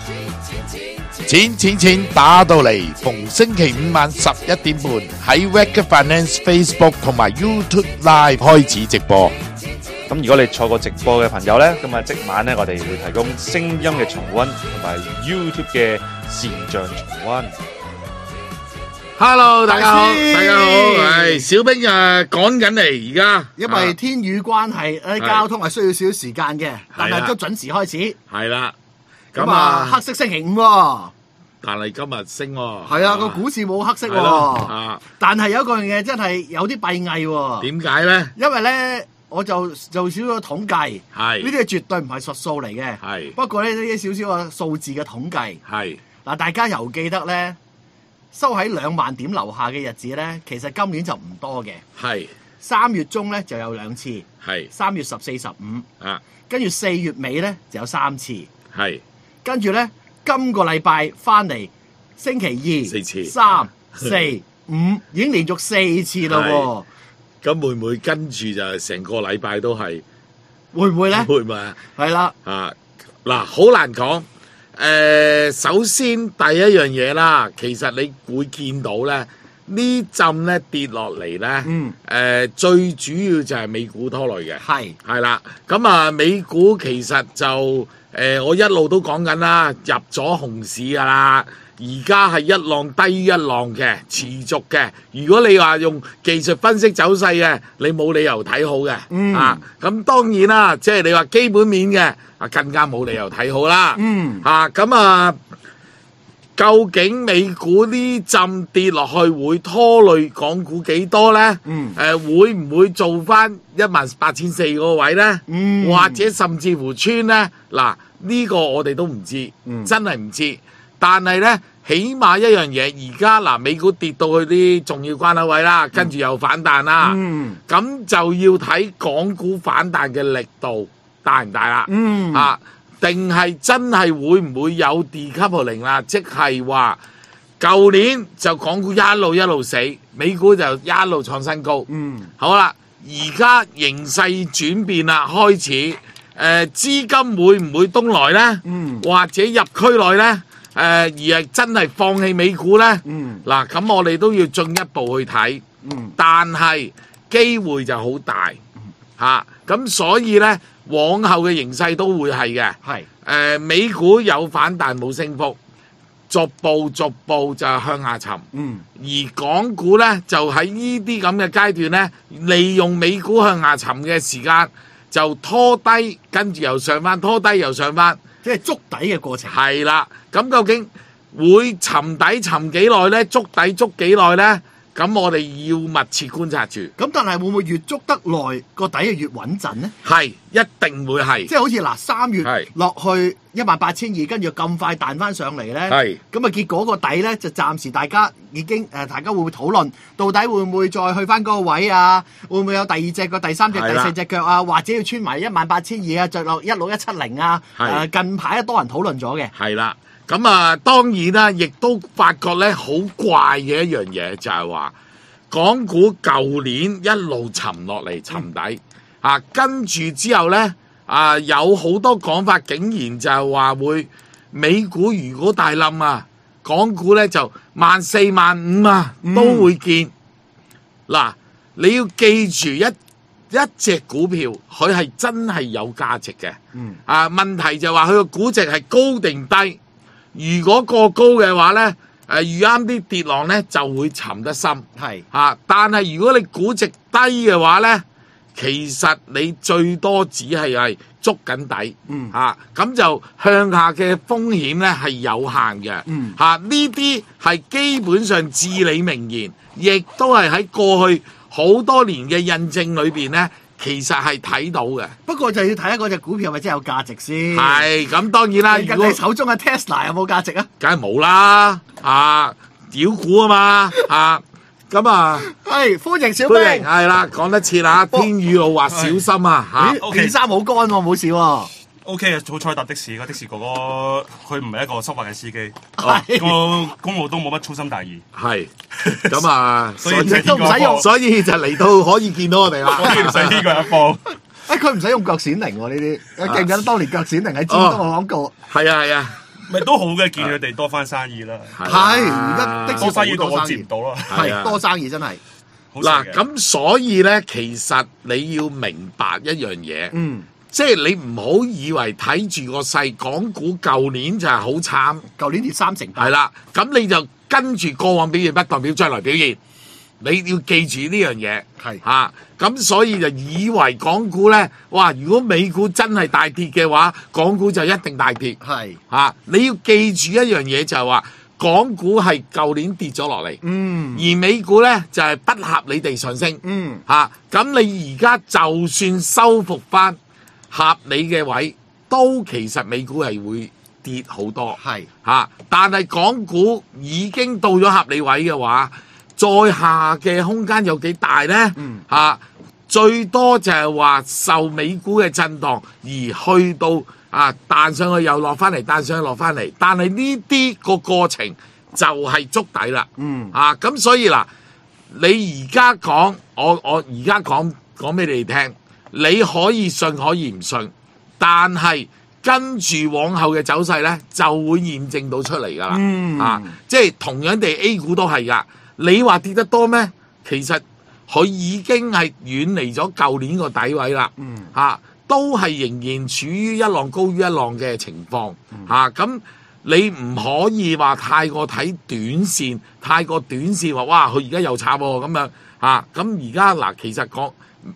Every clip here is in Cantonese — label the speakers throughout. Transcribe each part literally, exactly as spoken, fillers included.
Speaker 1: 錢錢錢打到嚟，逢星期五晚十一點半喺 Wacker Finance Facebook 同埋 YouTube Live 開始直播。
Speaker 2: 咁如果你錯過直播嘅朋友呢，咁啊即晚呢，我哋會提供聲音嘅重溫同埋 YouTube 嘅視像重溫。
Speaker 1: Hello，大家好，
Speaker 3: 大師
Speaker 1: 大家好，係小兵啊，趕緊嚟而家，
Speaker 3: 因為天雨關係，誒交通係需要少少時間嘅，但係都準時開始。
Speaker 1: 係啦，
Speaker 3: 咁啊，黑色星期五喎，
Speaker 1: 但係今日升喎，
Speaker 3: 係啊，個股市冇黑色喎，但係有一個樣嘢真係有啲閉翳喎。
Speaker 1: 點解咧？
Speaker 3: 因為咧，我就做少少統計，
Speaker 1: 係
Speaker 3: 呢啲係絕對唔係實數嚟嘅，
Speaker 1: 係
Speaker 3: 不過咧呢啲少少個數字嘅統計，
Speaker 1: 係
Speaker 3: 嗱，大家又記得咧。收喺兩萬點樓下嘅日子咧，其實今年就唔多嘅。
Speaker 1: 係
Speaker 3: 三月中咧就有兩次，
Speaker 1: 係
Speaker 3: 三月十四、十五
Speaker 1: 啊，
Speaker 3: 跟住四月尾咧就有三次，
Speaker 1: 係
Speaker 3: 跟住咧今個禮拜翻嚟星期二、
Speaker 1: 四次、
Speaker 3: 三、四、五已經連續四次啦喎。
Speaker 1: 咁會唔會跟住就成個禮拜都係？
Speaker 3: 會唔會咧？
Speaker 1: 會唔會啊？
Speaker 3: 係啦，
Speaker 1: 啊嗱，好難講。誒、呃，首先第一樣嘢啦，其實你會見到咧，呢陣咧跌落嚟咧，
Speaker 3: 嗯，誒、
Speaker 1: 呃、最主要就係美股拖累嘅，
Speaker 3: 係
Speaker 1: 係啦，咁啊美股其實就誒、呃、我一路都講緊啦，入咗熊市㗎啦，而家係一浪低於一浪嘅持續嘅。如果你話用技術分析走勢嘅，你冇理由睇好嘅，
Speaker 3: 嗯、
Speaker 1: 啊，咁當然啦，即係你話基本面嘅。啊，更加冇理由睇好啦！
Speaker 3: 嗯，
Speaker 1: 啊，咁啊，究竟美股呢陣跌落去會拖累港股幾多咧？
Speaker 3: 嗯，
Speaker 1: 誒、呃，會唔會做翻一萬八千四個位咧？
Speaker 3: 嗯，
Speaker 1: 或者甚至乎穿咧？嗱，呢、這個我哋都唔知，
Speaker 3: 嗯、真
Speaker 1: 係唔知。但係咧，起碼一樣嘢，而家嗱，美股跌到去啲重要關口位啦，嗯、跟住又反彈啦，咁、嗯、就要睇港股反彈嘅力度。大唔大啦？嗯啊，定係真係會唔會有 decoupling 啦？即係話舊年就港股一路一路死，美股就一路創新高。嗯，好啦，而家形勢轉變啦，開始誒、呃、資金會唔會東來咧？嗯，或者入區內咧？誒、呃、而係真係放棄美股咧？嗯，嗱，咁我哋都要進一步去睇。嗯，但係機會就好大嚇，咁、啊、所以咧。往後嘅形勢都會係嘅，係誒、呃、美股有反彈冇升幅，逐步逐步就向下沉。嗯，而港股咧就喺呢啲咁嘅階段咧，利用美股向下沉嘅時間就拖低，跟住又上翻，拖低又上翻，
Speaker 3: 即係築底嘅過程。係
Speaker 1: 啦，咁究竟會沉底沉幾耐咧？築底築幾耐咧？咁我哋要密切觀察住。
Speaker 3: 咁但係會唔會越捉得耐個底係越穩陣呢？
Speaker 1: 係，一定會係。
Speaker 3: 即係好似嗱，三月落去一萬八千二，跟住咁快彈翻上嚟咧。係。咁啊，結果個底咧就暫時大家已經誒、呃，大家會唔會討論到底會唔會再去翻嗰個位啊？會唔會有第二隻個第三隻第四隻腳啊？或者要穿埋一萬八千二啊？着落一六一七零啊？誒、呃，近排多人討論咗嘅。
Speaker 1: 係啦。咁啊，當然啦，亦都發覺咧好怪嘅一樣嘢，就係話港股舊年一路沉落嚟沉底、嗯、啊，跟住之後咧啊，有好多講法，竟然就係話會美股如果大冧啊，港股咧就萬四萬五啊都會見。嗱、嗯，你要記住一一隻股票，佢係真係有價值嘅。嗯啊，問題就係話佢個估值係高定低。如果過高嘅話咧，誒遇啱啲跌浪咧就會沉得深，係啊。但係如果你估值低嘅話咧，其實你最多只係係捉緊底，嗯啊，咁就向下嘅風險咧係有限嘅，嗯嚇，呢啲係基本上至理名言，亦都係喺過去好多年嘅印證裏邊咧。其實係睇到嘅，
Speaker 3: 不過就要睇下嗰隻股票係咪真係有價值先。
Speaker 1: 係咁，當然啦。
Speaker 3: 如果你手中嘅 Tesla 有冇價值啊？
Speaker 1: 梗係冇啦，啊，妖股啊嘛，啊，咁啊，
Speaker 3: 係歡迎小兵，
Speaker 1: 係啦，講得切啦，天雨路滑小心啊，嚇，
Speaker 3: 件衫好乾喎，冇事喎。
Speaker 4: O K 啊，好彩搭的士，個的士哥哥佢唔係一個執法嘅司機，個公路都冇乜粗心大意。係，
Speaker 1: 咁啊，
Speaker 3: 所以都唔使用，
Speaker 1: 所以就嚟到可以見到我哋啦。
Speaker 4: 我唔使呢個一波。
Speaker 3: 誒，佢唔使用腳閃靈喎呢啲，記唔記得當年腳閃靈喺尖東嘅廣告？
Speaker 1: 係啊係啊，
Speaker 4: 咪都好嘅，見佢哋多翻生意啦。
Speaker 3: 係，而家的士
Speaker 4: 多生意到我接唔到啦。
Speaker 3: 係多生意真係。
Speaker 1: 嗱，咁所以咧，其實你要明白一樣嘢，嗯，即係你唔好以為睇住個勢，港股舊年就係好慘，
Speaker 3: 舊年跌三成八，
Speaker 1: 係啦，咁你就跟住過往表現，不代表將來表現。你要記住呢樣嘢，係嚇，咁、啊、所以就以為港股咧，哇！如果美股真係大跌嘅話，港股就一定大跌，係嚇、啊。你要記住一樣嘢就係話，港股係舊年跌咗落嚟，嗯，而美股咧就係、是、不合理地上升，嗯嚇。咁、啊、你而家就算收復翻合理嘅位，都其實美股係會跌好多，係嚇、啊。但係港股已經到咗合理位嘅話，再下嘅空間有幾大呢？嗯啊、最多就係話受美股嘅震盪而去到啊彈上去又落翻嚟，彈上去落翻嚟。但係呢啲個過程就係築底啦。嗯啊，咁所以嗱，你而家講，我我而家講講俾你哋聽，你可以信可以唔信，但係跟住往後嘅走勢呢，就會驗證到出嚟㗎啦。嗯啊，即係同樣地 A 股都係㗎。你話跌得多咩？其實佢已經係遠離咗舊年個底位啦，嗯啊、都係仍然處於一浪高於一浪嘅情況，嚇咁、嗯啊、你唔可以話太過睇短線，太過短線話哇佢而家又慘喎咁樣嚇，咁而家嗱其實講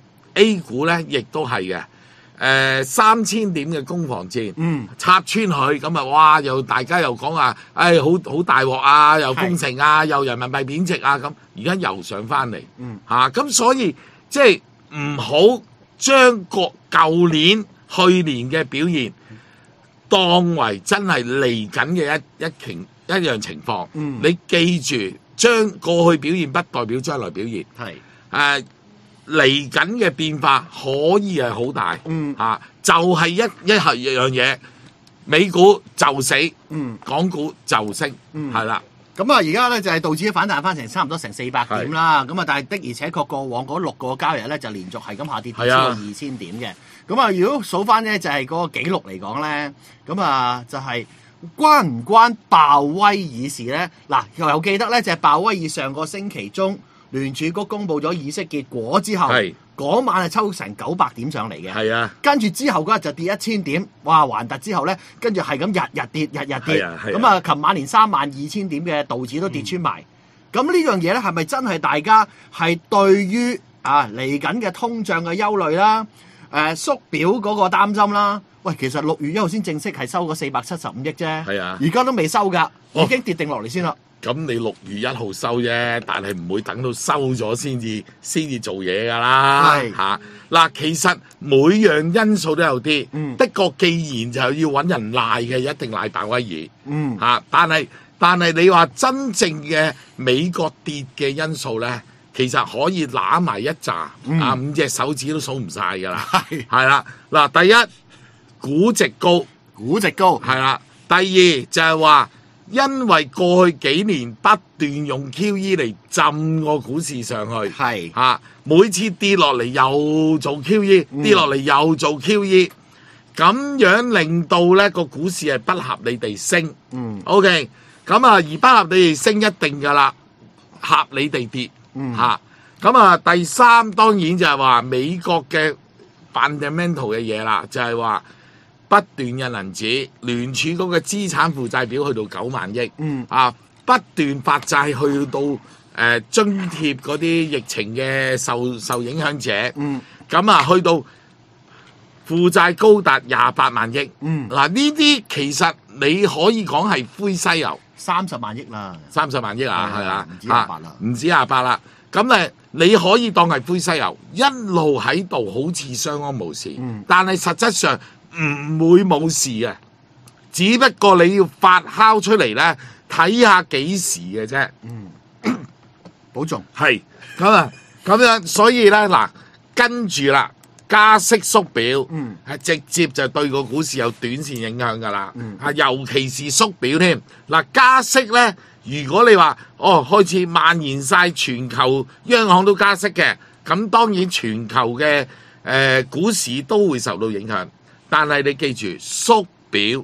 Speaker 1: A 股咧，亦都係嘅。誒三千點嘅攻防戰，嗯，插穿佢咁啊！哇，又大家又講話，誒好好大鑊啊，又封城啊，又人民幣貶值啊，咁而家又上翻嚟，嗯嚇，咁、啊、所以即係唔好將個舊年、去年嘅表現當為真係嚟緊嘅一一情一樣情況。嗯，你記住，將過去表現不代表將來表現，係誒。嚟緊嘅變化可以係好大，嗯啊，就係、是、一一係一樣嘢，美股就死，嗯，港股就升，嗯，係啦。
Speaker 3: 咁啊，而家咧就係道指反彈翻成差唔多成四百點啦。咁啊，但係的而且確過往嗰六個交易日咧就連續係咁下跌，跌超過二千點嘅。咁啊，如果數翻咧就係嗰個紀錄嚟講咧，咁啊就係、是、關唔關鮑威爾事咧？嗱，又有記得咧就係、是、鮑威爾上個星期中。聯儲局公佈咗議息結果之後，嗰晚係抽成九百點上嚟嘅。係啊，跟住之後嗰日就跌一千點，哇！還突之後咧，跟住係咁日日跌，日日跌。咁啊，琴晚連三萬二千點嘅道指都跌穿埋。咁、嗯、呢樣嘢咧，係咪真係大家係對於啊嚟緊嘅通脹嘅憂慮啦？誒、呃、縮表嗰個擔心啦？喂，其實六月一號先正式係收嗰四百七十五億啫。係啊，而家都未收㗎，已經跌定落嚟先啦。
Speaker 1: 咁你六月一號收啫，但係唔會等到收咗先至先至做嘢㗎啦。係嚇嗱，其實每樣因素都有啲。嗯，的確，既然就要揾人賴嘅，一定賴鮑威爾。嗯嚇，但係但係你話真正嘅美國跌嘅因素咧，其實可以揦埋一紮、嗯、啊，五隻手指都數唔晒㗎啦。係係啦，嗱，第一估值高，
Speaker 3: 估值高
Speaker 1: 係啦。第二就係話。因為過去幾年不斷用 Q E 嚟浸個股市上去，係嚇、啊、每次跌落嚟又做 Q E，、嗯、跌落嚟又做 Q E， 咁樣令到咧個股市係不合理地升。嗯 ，OK， 咁啊而不合理地升一定噶啦，合理地跌。嗯，嚇咁啊第三當然就係話美國嘅 fundamental 嘅嘢啦，就係、是、話。不斷印銀紙，聯儲局嘅資產負債表去到九萬億，嗯啊，不斷發債去到誒、呃、津貼嗰啲疫情嘅受受影響者，嗯，咁啊去到負債高達廿八萬億，嗯，嗱呢啲其實你可以講係灰犀牛，
Speaker 3: 三十萬億啦，
Speaker 1: 三十萬億啊，係啊，
Speaker 3: 唔止廿八啦，
Speaker 1: 唔止廿八啦，咁誒你可以當係灰犀牛，一路喺度好似相安無事，嗯，但係實質上。唔會冇事嘅，只不過你要發酵出嚟咧，睇下幾時嘅啫。嗯，
Speaker 3: 保重。
Speaker 1: 係咁啊，咁樣，所以咧嗱，跟住啦，加息縮表，嗯，係直接就對個股市有短線影響噶啦。嗯，啊，尤其是縮表添。嗱，加息咧，如果你話哦開始蔓延晒全球央行都加息嘅，咁當然全球嘅誒、呃、股市都會受到影響。但係你記住，縮表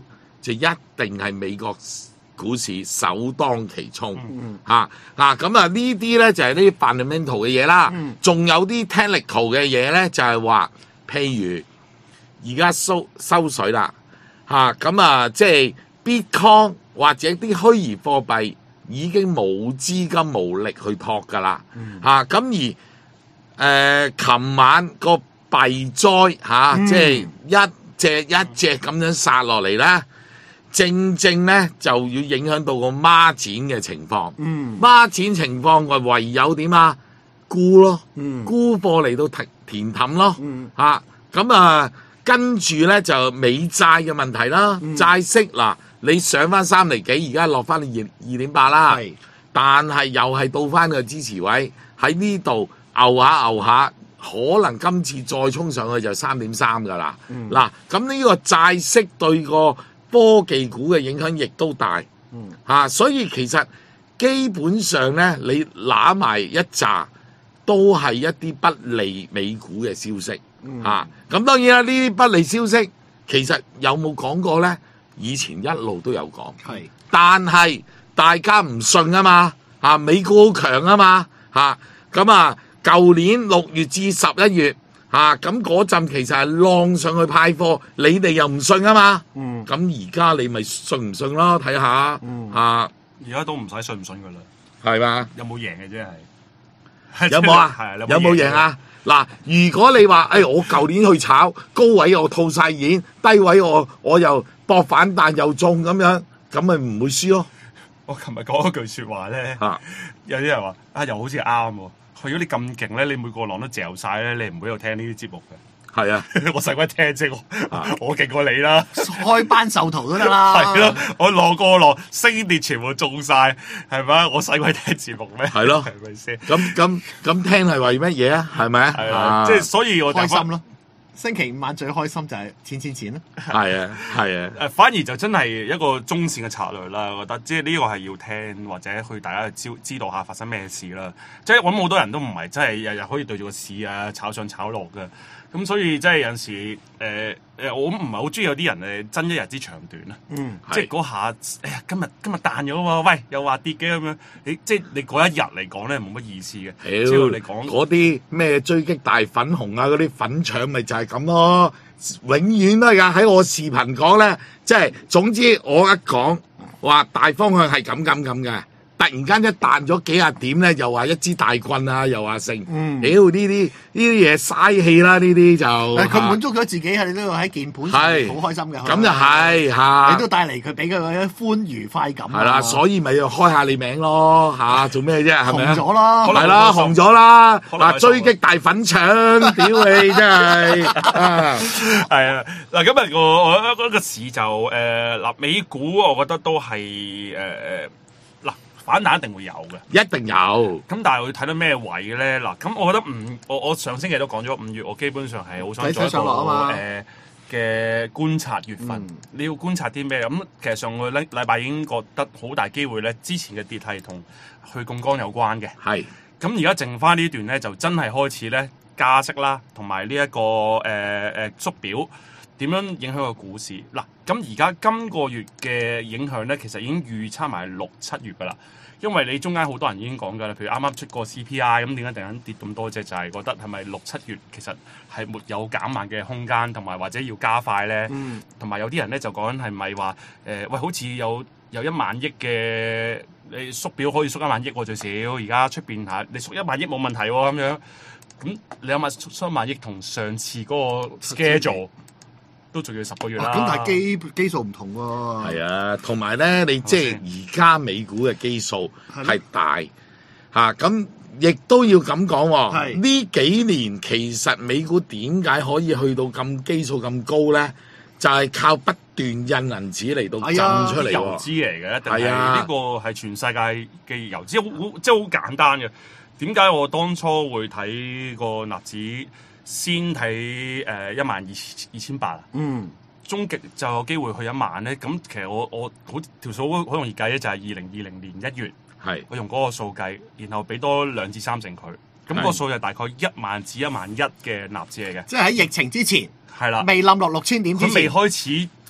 Speaker 1: 就一定係美國股市首當其衝嚇嚇。咁啊呢啲咧就係呢啲 fundamental 嘅嘢啦，仲、嗯、有啲 technical 嘅嘢咧就係、是、話，譬如而家收收水啦嚇，咁啊即係 Bitcoin 或者啲虛擬貨幣已經冇資金無力去托㗎啦嚇，咁、嗯啊、而誒琴、呃、晚個幣災嚇，即係一隻一隻咁樣殺落嚟咧，正正咧就要影響到個孖展嘅情況。嗯，孖展情況我唯有點啊？沽咯，嗯、沽貨嚟到填填氹咯。嗯，嚇咁啊，跟住咧就美債嘅問題啦。嗯、債息嗱，你上翻三厘幾，而家落翻二二點八啦。係，但係又係到翻個支持位喺呢度牛下牛下。可能今次再衝上去就三點三㗎啦。嗱、嗯，咁呢個債息對個科技股嘅影響亦都大。嗯，啊、所以其實基本上咧，你揦埋一紮都係一啲不利美股嘅消息。嗯，咁、啊、當然啦，呢啲不利消息其實有冇講過咧？以前一路都有講。係，但係大家唔信啊嘛。啊，美股好強啊嘛。嚇，咁啊。舊年六月至十一月，嚇咁嗰陣其實係浪上去派貨，你哋又唔信啊嘛。嗯，咁而家你咪信唔信咯？睇下，嗯，嚇，
Speaker 4: 而家都唔使信唔信噶啦，
Speaker 1: 係嘛？
Speaker 4: 有冇贏嘅啫係？
Speaker 1: 有冇啊？係有冇贏啊？嗱，如果你話，誒、哎，我舊年去炒高位我套晒現，低位我我又搏反彈又中咁樣，咁咪唔會輸咯。
Speaker 4: 我琴日講嗰句説話咧，啊、有啲人話啊，又好似啱喎。如果你咁勁咧，你每個浪都嚼晒咧，你唔會喺度聽呢啲節目嘅。係啊，我使鬼聽啫，我我勁過你啦，
Speaker 3: 開班授徒都得啦。
Speaker 4: 係咯，我浪過浪，升跌全部中晒，係咪啊？我使鬼聽節目咩？
Speaker 1: 係咯，
Speaker 4: 係咪先？
Speaker 1: 咁咁咁聽係為乜嘢啊？係咪啊？
Speaker 4: 係啊，即係所以我
Speaker 3: 開心咯。星期五晚最開心就係錢錢錢咯。
Speaker 1: 係啊，係啊。
Speaker 4: 誒，反而就真係一個中線嘅策略啦。我覺得即係呢個係要聽或者去大家知知道下發生咩事啦。即係我諗好多人都唔係真係日日可以對住個市啊炒上炒落嘅。咁所以即係有陣時誒誒、呃，我唔係好中意有啲人誒爭一日之長短啊。嗯，即係嗰下，哎呀，今日今日彈咗喎，喂，又話跌嘅咁樣。你即係你嗰一日嚟講咧，冇乜意思嘅。只要你講
Speaker 1: 嗰啲咩追擊大粉紅啊，嗰啲粉腸咪就係咁咯。永遠都係㗎。喺我視頻講咧，即係總之我一講話大方向係咁咁咁嘅。突然間一彈咗幾廿點咧，又話一支大棍啊，又話剩，屌呢啲呢啲嘢嘥氣啦，呢啲就
Speaker 3: 佢滿足咗自己，你都要喺鍵盤上好開心嘅。
Speaker 1: 咁就係嚇，
Speaker 3: 你都帶嚟佢俾佢嘅歡愉快感。
Speaker 1: 係啦，所以咪要開下你名咯嚇，做咩啫？係咪啊？
Speaker 3: 紅咗啦，
Speaker 1: 係啦，紅咗啦，嗱追擊大粉腸，屌你真係啊！
Speaker 4: 係啊，嗱今日我我覺得個市就誒嗱美股，我覺得都係誒誒嗱。反彈一定會有嘅，
Speaker 1: 一定有。
Speaker 4: 咁但係我睇到咩位咧？嗱，咁我覺得五，我我上星期都講咗五月，我基本上係好想做一個誒嘅觀察月份。嗯、你要觀察啲咩？咁其實上個禮禮拜已經覺得好大機會咧，之前嘅跌係同去槓桿有關嘅。係是。咁而家剩翻呢段咧，就真係開始咧加息啦，同埋呢一個誒誒縮表點樣影響個股市？嗱，咁而家今個月嘅影響咧，其實已經預測埋六七月噶啦。因為你中間好多人已經講㗎啦，譬如啱啱出個 C P I，咁點解突然間跌咁多隻？就係、是、覺得係咪六七月其實係沒有減慢嘅空間，同埋或者要加快咧？同埋、嗯、有啲人咧就講緊係咪話誒喂，好似有有一萬億嘅你縮表可以縮一萬億喎最少，而家出邊嚇你縮一萬億冇問題喎咁樣。咁你諗下縮一萬億同上次嗰個 schedule 都仲要十個月啦，
Speaker 3: 咁、啊、但係基基數唔同喎。
Speaker 1: 係啊，同埋咧，你即係而家美股嘅基數係大嚇，咁亦都要咁講喎。呢幾年其實美股點解可以去到咁基數咁高咧？就係、是、靠不斷印銀紙嚟到浸出嚟喎。
Speaker 4: 遊資嚟嘅，一定係呢個係全世界嘅遊資，好即係好簡單嘅。點解我當初會睇個納指？先睇誒一萬二二千八啊，嗯，終極就有機會去一萬咧。咁其實我我好條數好容易計咧，就係二零二零年一月，係是我用嗰個數計，然後俾多兩至三成佢，咁、那個數就大概一萬至一萬一嘅納指嚟嘅。
Speaker 3: 即係喺疫情之前，
Speaker 4: 係啦，
Speaker 3: 未冧落六千點之前，
Speaker 4: 佢未開始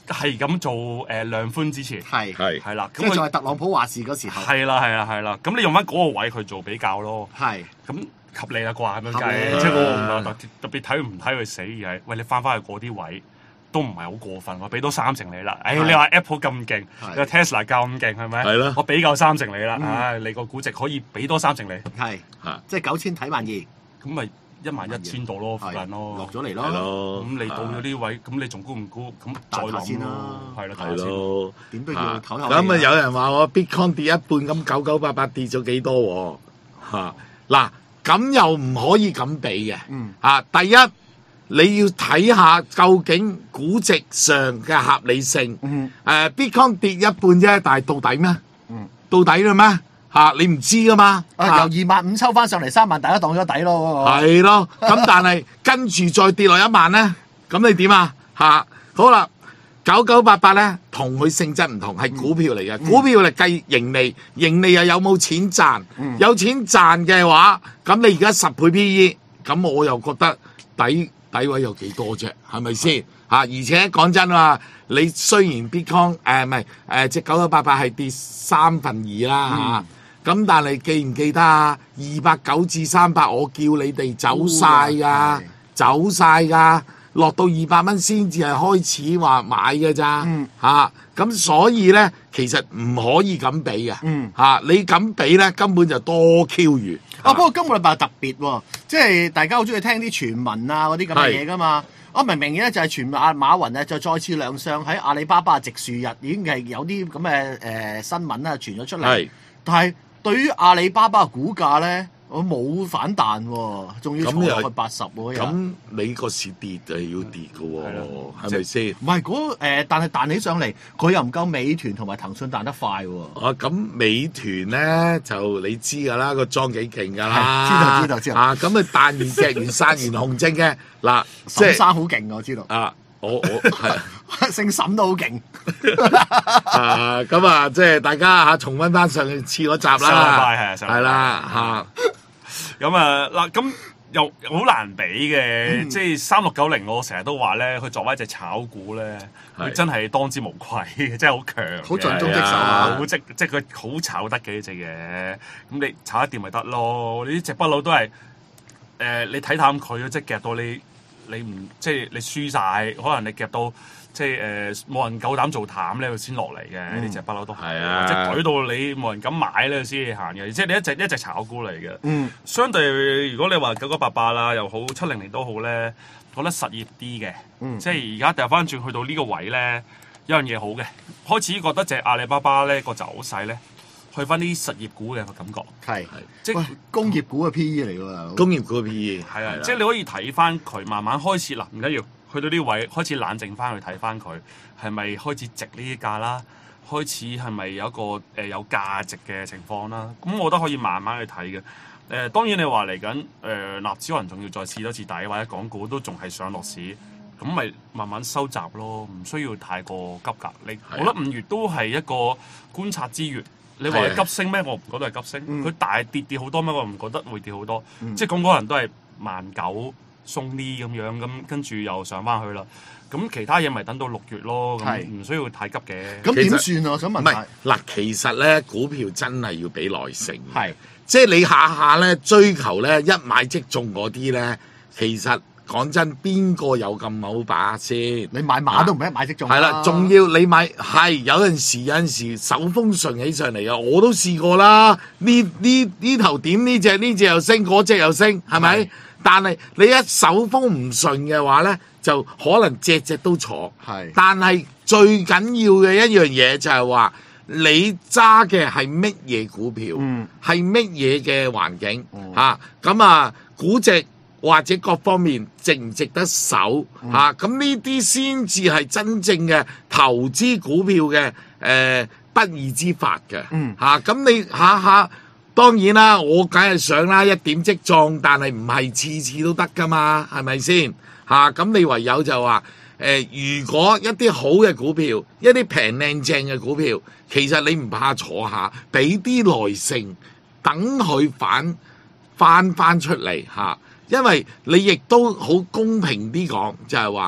Speaker 4: 係咁做誒量寬之前，
Speaker 3: 係
Speaker 1: 係
Speaker 4: 係啦，
Speaker 3: 咁佢就係特朗普話事嗰時候，
Speaker 4: 係啦係啦係啦，咁你用翻嗰個位去做比較咯，
Speaker 3: 係
Speaker 4: 咁合理啦啩咁樣
Speaker 3: 合理
Speaker 4: 計，即係我唔係特特別睇唔睇佢死，而係喂你翻翻去嗰啲位。都唔係好過分，我俾多三成你啦。誒、哎，你話 Apple 咁勁，你話 Tesla 咁勁，係咪？
Speaker 1: 係咯。
Speaker 4: 我俾夠三成你啦。唉、
Speaker 3: 嗯
Speaker 4: 哎，你個估值可以俾多三成你。
Speaker 3: 係，即係九千睇萬二，
Speaker 4: 咁咪一萬一千度咯，附近咯，
Speaker 3: 落咗嚟咯。
Speaker 4: 咁你到咗呢位，咁你仲估唔估？咁再諗
Speaker 3: 先啦。
Speaker 4: 係咯，
Speaker 1: 係咯。
Speaker 3: 點都要唞唞。
Speaker 1: 咁啊，有人話我 Bitcoin 跌一半，咁九九八八跌咗幾多喎？嚇嗱，咁又唔可以咁比嘅。
Speaker 3: 嗯。
Speaker 1: 啊，第一。你要睇下究竟估值上嘅合理性。
Speaker 3: 嗯。
Speaker 1: 誒 Bitcoin 跌一半啫，但係到底咩？
Speaker 3: 嗯。
Speaker 1: 到底啦咩？嚇，你唔知噶嘛？
Speaker 3: 啊，由二萬五抽翻上嚟三萬，大家當咗底咯。
Speaker 1: 係咯。咁但係跟住再跌落一萬咧，咁你點啊？嚇，好啦，九九八八咧同佢性質唔同，係股票嚟嘅。
Speaker 3: 嗯、
Speaker 1: 股票嚟計盈利，盈利又有冇錢賺？
Speaker 3: 嗯、
Speaker 1: 有錢賺嘅話，咁你而家十倍 P E， 咁我又覺得抵。底位有幾多啫？係咪先嚇？而且講真啊，你雖然 Bitcoin 誒唔係誒隻九九八八係跌三分二啦嚇，咁、嗯、但係記唔記得啊？二百九至三百，我叫你哋走晒㗎，走晒㗎，落到二百蚊先至係開始話買㗎咋嚇。咁所以咧，其實唔可以咁比嘅嚇、
Speaker 3: 嗯
Speaker 1: 啊。你咁比咧，根本就多 Q 餘。
Speaker 3: 啊！不過今個禮拜特別喎，即係大家好中意聽啲傳聞啊嗰啲咁嘅嘢噶嘛。我明明咧就係傳馬馬雲啊，就再次亮相喺阿里巴巴植樹日，已經係有啲咁嘅誒新聞啊傳咗出嚟。但係對於阿里巴巴嘅股價咧，我冇反彈喎，仲要衝落去八十喎。
Speaker 1: 咁你個市跌就要跌嘅喎，係咪先？
Speaker 3: 唔係嗰誒，但係彈起上嚟，佢又唔夠美團同埋騰訊彈得快喎。
Speaker 1: 啊，咁美團咧就你知㗎啦，個莊幾勁㗎啦。
Speaker 3: 知道知道知道。
Speaker 1: 啊，咁啊彈完隻完散完紅證嘅嗱，即
Speaker 3: 係沈生好勁我知道。
Speaker 1: 啊，我我係
Speaker 3: 姓沈都好勁。
Speaker 1: 啊，咁啊，即係大家嚇重溫翻上次嗰集啦。
Speaker 4: 上禮拜係
Speaker 1: 係啦嚇。
Speaker 4: 咁啊嗱，咁又好難比嘅，
Speaker 3: 嗯、
Speaker 4: 即係三六九零，我成日都話咧，佢作為一隻炒股咧，佢真係當之無愧嘅，真係好強，
Speaker 3: 好盡忠職守啊！
Speaker 4: 好即即係佢好炒得嘅呢隻嘢，咁你炒得掂咪得咯？你呢隻不嬲都係誒、呃，你睇淡佢，即係夾到你，你唔即係你輸晒，可能你夾到。即係誒冇人夠膽做淡咧，佢先落嚟嘅。呢隻不嬲都係啊，即係舉到你冇人敢買咧，先至行嘅。即係你一隻一隻炒股嚟嘅。嗯，相對如果你話九九八八啦又好，七零零都好咧，覺得實業啲嘅。嗯，即係而家掉翻轉去到呢個位咧，有樣嘢好嘅，開始覺得隻阿里巴巴咧個走勢咧，去翻啲實業股嘅感覺。
Speaker 3: 係係，
Speaker 4: 即係
Speaker 3: 工業股嘅 P E 嚟㗎。
Speaker 1: 工業股嘅 P E
Speaker 4: 係啊，即係你可以睇翻佢慢慢開始嗱，唔緊要。去到呢位開始冷靜翻去睇翻佢係咪開始值呢啲價啦，開始係咪有一個誒、呃、有價值嘅情況啦？咁我覺得可以慢慢去睇嘅。誒、呃、當然你話嚟緊誒納指可能仲要再試多次底，或者港股都仲係上落市，咁咪慢慢收集咯，唔需要太過急㗎。你我覺得五月都係一個觀察之月。你話急升咩？我唔覺得係急升。佢、嗯、大跌跌好多咩？我唔覺得會跌好多。嗯、即係講可能都係萬九。鬆啲咁樣，咁跟住又上翻去啦。咁其他嘢咪等到六月咯，咁唔需要太急嘅。
Speaker 3: 咁點算啊？我想問下。
Speaker 1: 嗱，其實咧股票真係要俾耐性。
Speaker 3: 係，
Speaker 1: 即係你下下咧追求咧一買即中嗰啲咧，其實講真，邊個有咁好把握先？
Speaker 3: 你買馬都唔係一買即中。
Speaker 1: 係啦，仲要你買係有陣時有陣時手風順起上嚟啊！我都試過啦。呢呢呢頭點呢隻呢隻又升，嗰隻又升，係咪？但係你一手風唔順嘅話咧，就可能隻隻都坐。係，但係最緊要嘅一樣嘢就係話，你揸嘅係乜嘢股票，係乜嘢嘅環境嚇？咁、嗯、啊，估值或者各方面值唔值得守嚇？咁呢啲先至係真正嘅投資股票嘅誒、呃、不二之法嘅嚇。咁、嗯、你下下。當然啦，我梗係想啦，一點即中，但係唔係次次都得噶嘛，係咪先嚇？咁、啊、你唯有就話誒、呃，如果一啲好嘅股票，一啲平靚正嘅股票，其實你唔怕坐下，俾啲耐性，等佢反翻翻出嚟嚇、啊。因為你亦都好公平啲講，就係、是、話，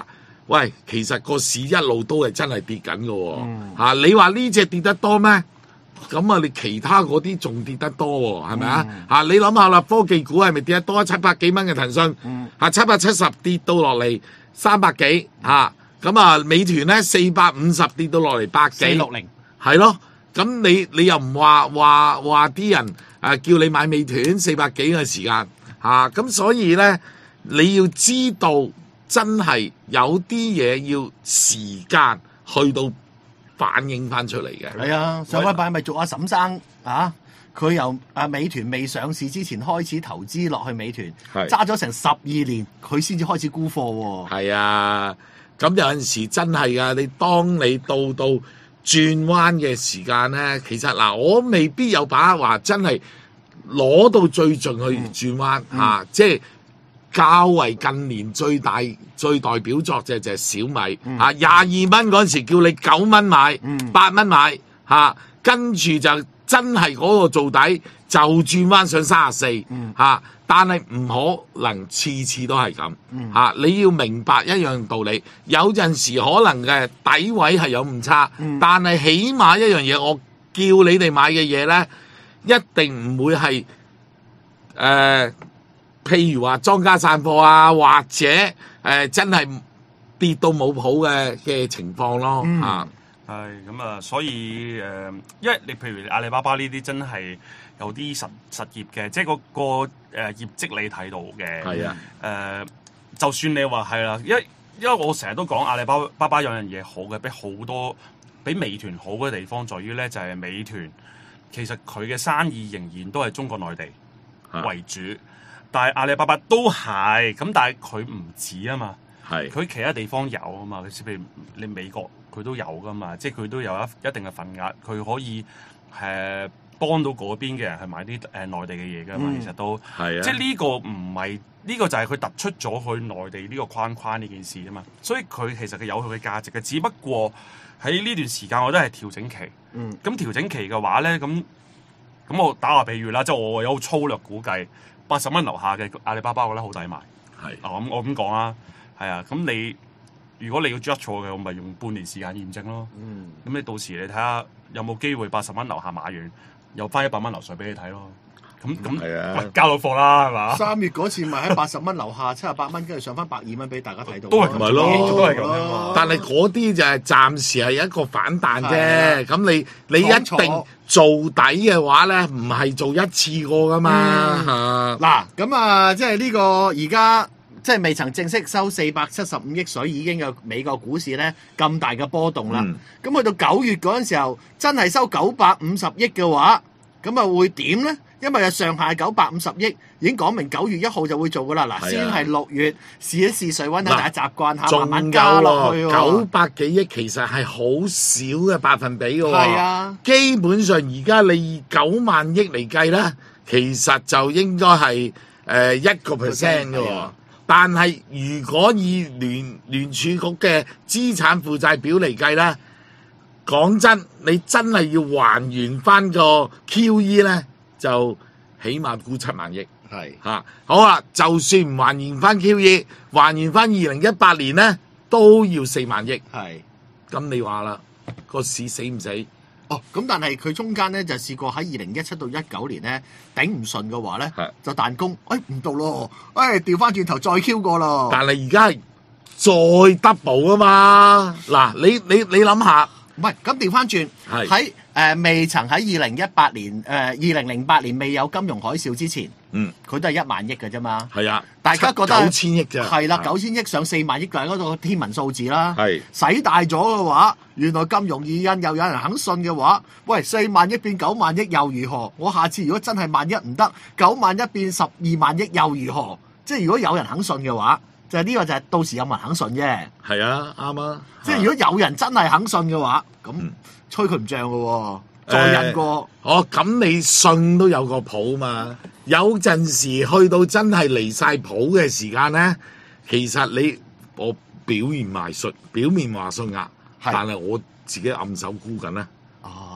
Speaker 1: 喂，其實個市一路都係真係跌緊嘅喎。嗯啊、你話呢隻跌得多咩？咁啊，你其他嗰啲仲跌得多喎，係咪啊？嚇，你諗下啦，科技股係咪跌得多？七百幾蚊嘅騰訊，嚇七百七十跌到落嚟三百幾嚇，咁啊美團咧四百五十跌到落嚟百幾，四
Speaker 3: 六零
Speaker 1: 係咯。咁你你又唔話話話啲人誒、啊、叫你買美團四百幾嘅時間嚇，咁、啊、所以咧你要知道真係有啲嘢要時間去到反映翻出嚟嘅。
Speaker 3: 係啊，上個禮拜咪做阿沈生啊，佢由啊美團未上市之前開始投資落去美團，揸咗成十二年，佢先至開始沽貨喎。
Speaker 1: 係啊，咁有陣時真係噶，你當你到到轉彎嘅時間咧，其實嗱，我未必有把握話真係攞到最盡去轉彎、嗯嗯、啊，即係較為近年最大最代表作就就係小米、嗯、啊，廿二蚊嗰陣時叫你九蚊買，八蚊、嗯、買嚇、啊，跟住就真係嗰個做底就轉彎上三十四嚇，但係唔可能次次都係咁嚇，你要明白一樣道理，有陣時可能嘅底位係有誤差，嗯、但係起碼一樣嘢，我叫你哋買嘅嘢咧，一定唔會係誒。呃譬如話莊家散貨啊，或者誒、呃、真係跌到冇譜嘅嘅情況咯嚇。
Speaker 4: 係咁啊，所以誒、呃，因為你譬如阿里巴巴呢啲真係有啲實實業嘅，即係嗰、那個誒、呃、業績你睇到嘅。係啊，誒、呃，就算你話係啦，因為因為我成日都講阿里巴巴巴有樣嘢好嘅，比好多比美團好嘅地方在於咧，就係、是、美團其實佢嘅生意仍然都係中國內地為主。啊，但係阿里巴巴都係咁，但係佢唔止啊嘛，係佢其他地方有啊嘛，譬如你美國佢都有噶嘛，即係佢都有一一定嘅份額，佢可以誒、呃、幫到嗰邊嘅人去買啲誒、呃、內地嘅嘢噶嘛，嗯、其實都係啊，即係呢個唔係呢個就係佢突出咗去內地呢個框框呢件事啊嘛，所以佢其實佢有佢嘅價值嘅，只不過喺呢段時間我覺得係調整期，嗯，咁調整期嘅話咧，咁咁我打個比喻啦，即係我有粗略估計。八十蚊樓下嘅阿里巴巴，我覺得好抵買。係啊，咁我咁講啊，係啊，咁你如果你要 judge 錯嘅，我咪用半年時間驗證咯。嗯，咁你到時你睇下有冇機會八十蚊樓下買完，又翻一百蚊樓上俾你睇咯。咁咁係啊，交到貨啦，係嘛？三
Speaker 3: 月嗰次咪喺八十蚊樓下七十八蚊，跟住上翻百二蚊俾大家睇到。
Speaker 1: 都係咁咯，
Speaker 3: 都係咁。
Speaker 1: 但係嗰啲就係暫時係一個反彈啫。咁、啊、你你一定做底嘅話咧，唔係做一次過噶嘛。
Speaker 3: 嗱、嗯，咁啊，即係呢個而家即係未曾正式收四百七十五億水，已經有美國股市咧咁大嘅波動啦。咁、嗯、去到九月嗰陣時候，真係收九百五十億嘅話，咁啊會點咧？因為上限九百五十億，已經講明九月一號就會做噶啦。嗱，先係六月試一試水溫，大家習慣下，慢慢加落去。
Speaker 1: 九百幾億其實係好少嘅百分比嘅喎。
Speaker 3: 係啊，
Speaker 1: 基本上而家你以九萬億嚟計咧，其實就應該係誒一個 percent 嘅喎。但係如果以聯聯儲局嘅資產負債表嚟計咧，講真，你真係要還原翻個 Q E 咧，就起碼估七萬億，係嚇、啊、好啦。就算唔還原翻 Q E， 還原翻二零一八年咧，都要四萬億。係咁，你話啦，個市死唔死？
Speaker 3: 哦，咁但係佢中間咧就試過喺二零一七到一九年咧頂唔順嘅話咧，就彈弓，哎唔到咯，哎調翻轉頭再 Q 過咯。
Speaker 1: 但係而家係再 double 啊嘛。嗱，你你你諗下，
Speaker 3: 唔係咁調翻轉喺。誒、呃、未曾喺二零一八年誒二零零八年未有金融海嘯之前，嗯，佢都係一萬億嘅啫嘛。係啊，大家覺得
Speaker 1: 九千億啫。
Speaker 3: 係啦，九千億上四萬億就係嗰個天文數字啦。係使大咗嘅話，原來咁容易印，又有人肯信嘅話，喂，四萬億變九萬億又如何？我下次如果真係萬一唔得，九萬億變十二萬億又如何？即係如果有人肯信嘅話，就係、是、呢個就係到時有冇人肯信啫。係
Speaker 1: 啊，啱啊。
Speaker 3: 即係如果有人真係肯信嘅話，咁。嗯吹佢唔漲嘅喎，再印過。
Speaker 1: 哦，咁你信都有個譜嘛？有陣時去到真係離晒譜嘅時間咧，其實你我表面賣術，表面話信額，但係我自己暗手沽緊咧。哦，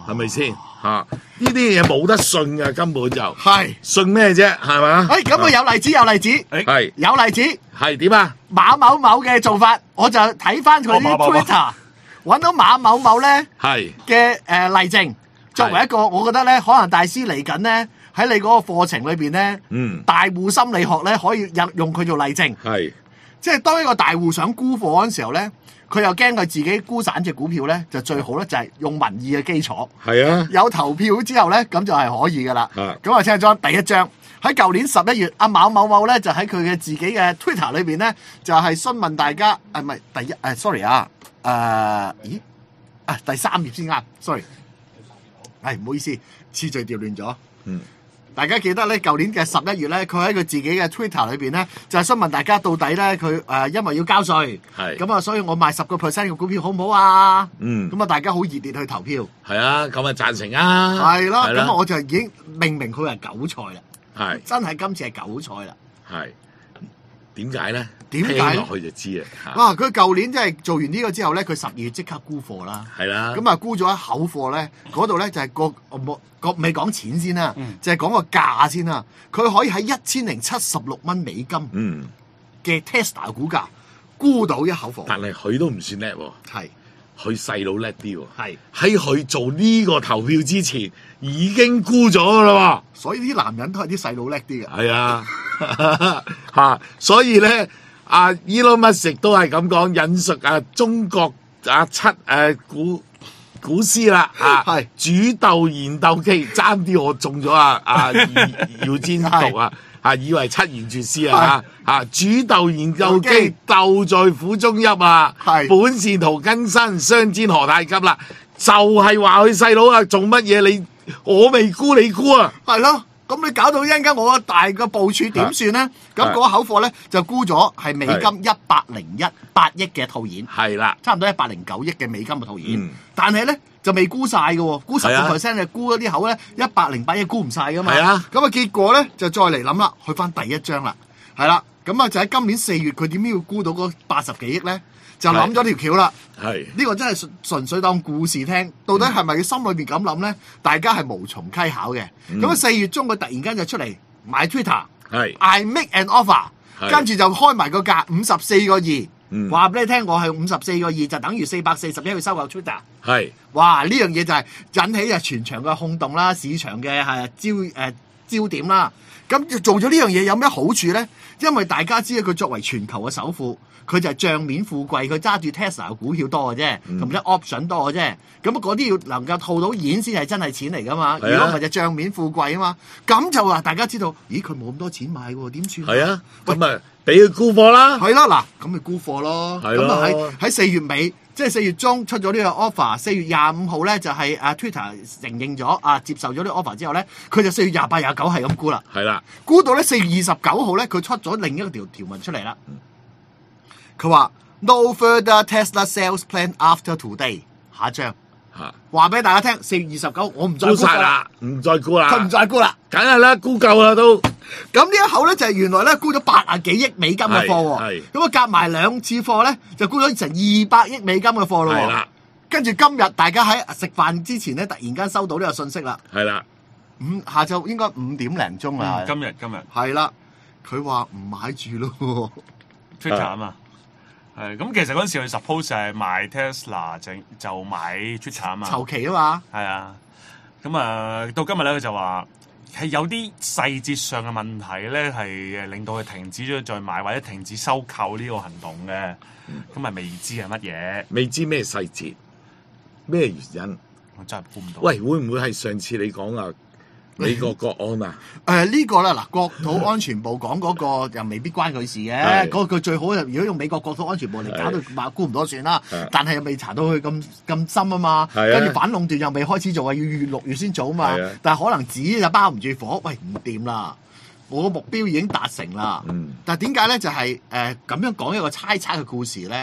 Speaker 1: 係咪先嚇？呢啲嘢冇得信嘅，根本就
Speaker 3: 係
Speaker 1: 信咩啫？係嘛？
Speaker 3: 誒咁佢有例子有例子，
Speaker 1: 係
Speaker 3: 有例子
Speaker 1: 係點啊？
Speaker 3: 馬某某嘅做法，我就睇翻佢啲 Twitter，揾到馬某某咧
Speaker 1: 係
Speaker 3: 嘅誒例證，作為一個我覺得咧，可能大師嚟緊咧喺你嗰個課程裏邊咧，
Speaker 1: 嗯，
Speaker 3: 大戶心理學咧可以用用佢做例證，
Speaker 1: 係
Speaker 3: 即係當一個大戶想沽貨嗰陣時候咧。佢又驚佢自己沽散隻股票咧，就最好咧就係用民意嘅基礎。
Speaker 1: 係啊，
Speaker 3: 有投票之後咧，咁就係可以噶啦。咁
Speaker 1: 啊
Speaker 3: 我聽咗第一章喺舊年十一月，阿某某某咧就喺佢嘅自己嘅 Twitter 裏邊咧，就係、是、詢問大家，誒唔係第一誒、呃、，sorry 啊，誒、呃，咦啊第三頁先啱 ，sorry，係唔好意思，次序調亂咗。嗯。大家記得咧，舊年嘅十一月咧，佢喺佢自己嘅 Twitter 裏邊咧，就係、是、詢問大家到底咧，佢誒、呃、因為要交稅，係咁啊，所以我賣十個 percent 嘅股票好唔好啊？嗯，咁啊，大家好熱烈去投票，
Speaker 1: 係啊，咁啊贊成啊，
Speaker 3: 係啦，咁啊，我就已經命名佢係韭菜啦，
Speaker 1: 係
Speaker 3: 真係今次係韭菜啦，
Speaker 1: 係點解咧？
Speaker 3: 點解
Speaker 1: 落去就知啊！
Speaker 3: 哇！佢舊年即係做完呢個之後咧，佢十二月即刻沽貨啦，
Speaker 1: 係啦，
Speaker 3: 咁啊沽咗一口貨咧，嗰度咧就係個冇個未講錢先啦，嗯、就係講個價先啦。佢可以喺一千零七十六蚊美金
Speaker 1: 嗯
Speaker 3: 嘅 Tesla 股價沽到一口貨，
Speaker 1: 但係佢都唔算叻喎，
Speaker 3: 係
Speaker 1: 佢細佬叻啲喎，
Speaker 3: 係
Speaker 1: 喺佢做呢個投票之前已經沽咗噶啦喎，
Speaker 3: 所以啲男人都係啲細佬叻啲嘅，
Speaker 1: 係啊嚇，所以咧。阿 Elon Musk 都係咁講，引述啊中國啊七誒、啊、股股師啦啊，係主鬥研鬥機，爭啲我中咗啊啊姚煎毒啊啊，以為七言絕詩啊啊主鬥研鬥機，鬥在釜中泣啊，本是圖更新，相煎何太急啦，就係話佢細佬啊做乜嘢你我未沽你沽啊，
Speaker 3: 係咯。咁你搞到一陣間我大個部署點算咧？咁嗰口貨咧就沽咗係美金一百零一八億嘅套現，
Speaker 1: 係啦，
Speaker 3: 差唔多一百零九億嘅美金嘅套現。嗯、但係咧就未沽晒嘅喎，沽十個 percent 嘅沽嗰啲口咧一百零八億沽唔晒噶嘛。係啊，咁啊結果咧就再嚟諗啦，去翻第一章啦，係啦，咁啊就喺今年四月佢點樣要沽到嗰八十幾億咧？就諗咗條橋啦，係呢個真係純純粹當故事聽，到底係咪佢心裏邊咁諗咧？大家係無從稽考嘅。咁啊四月中佢突然間就出嚟買 Twitter，係 I make an offer， 跟住就開埋個價五十四個二，話俾你聽我係五十四個二就等於四百四十一去收購 Twitter，係哇呢樣嘢就係引起啊全場嘅轟動啦，市場嘅係焦誒、呃、焦點啦。咁做咗呢樣嘢有咩好處咧？因為大家知道佢作為全球嘅首富，佢就係帳面富貴，佢揸住 Tesla 嘅股票多嘅啫，同埋啲 option 多嘅啫。咁嗰啲要能夠套到現先係真係錢嚟噶嘛？如果唔係就帳面富貴啊嘛。咁就話大家知道，咦佢冇咁多錢買喎，點算？係啊，咁咪俾佢沽貨啦。係啦，嗱，咁咪沽貨咯。咁啊喺喺四月尾。即係四月中出咗呢個 offer， 四月廿五號咧就係、是、啊 Twitter 承認咗啊接受咗呢個 offer 之後咧，佢就四月廿八、廿九係咁沽啦。係啦，沽到咧四月二十九號咧，佢出咗另一個條條文出嚟啦。佢話 No further Tesla sales plan after today。下一張嚇，話俾大家聽，四月二十九我唔再沽晒啦，唔再沽啦，佢唔再沽啦，梗係啦，沽夠啦都。咁呢一口咧就係、是、原來咧沽咗八啊幾億美金嘅貨喎，咁啊夾埋兩次貨咧就沽咗成二百億美金嘅貨咯。係啦，跟住今日大家喺食飯之前咧，突然間收到呢個信息啦。係啦，五下晝應該五點零鐘啦。今日今日係啦，佢話唔買住咯 ，Twitter 啊嘛。係咁，其實嗰陣時佢 suppose 係賣 Tesla 就就買 Twitter 啊嘛。籌期啊嘛。係啊，咁啊到今日咧佢就話。係有啲細節上嘅問題咧，係誒令到佢停止咗再買或者停止收購呢個行動嘅，咁咪、嗯、未知係乜嘢？未知咩細節？咩原因？我真係估唔到。喂，會唔會係上次你講啊？美國國安啊？誒、呃這個、呢個咧嗱，國土安全部講嗰個又未必關佢事嘅。嗰個佢最好，如果用美國國土安全部嚟搞到話估唔到算啦。但係又未查到佢咁咁深啊嘛。跟住反壟斷又未開始做啊，要月六月先做啊嘛。但係可能紙就包唔住火，喂唔掂啦。我個目標已經達成啦。嗯、但係點解咧？就係誒咁樣講一個猜測嘅故事咧。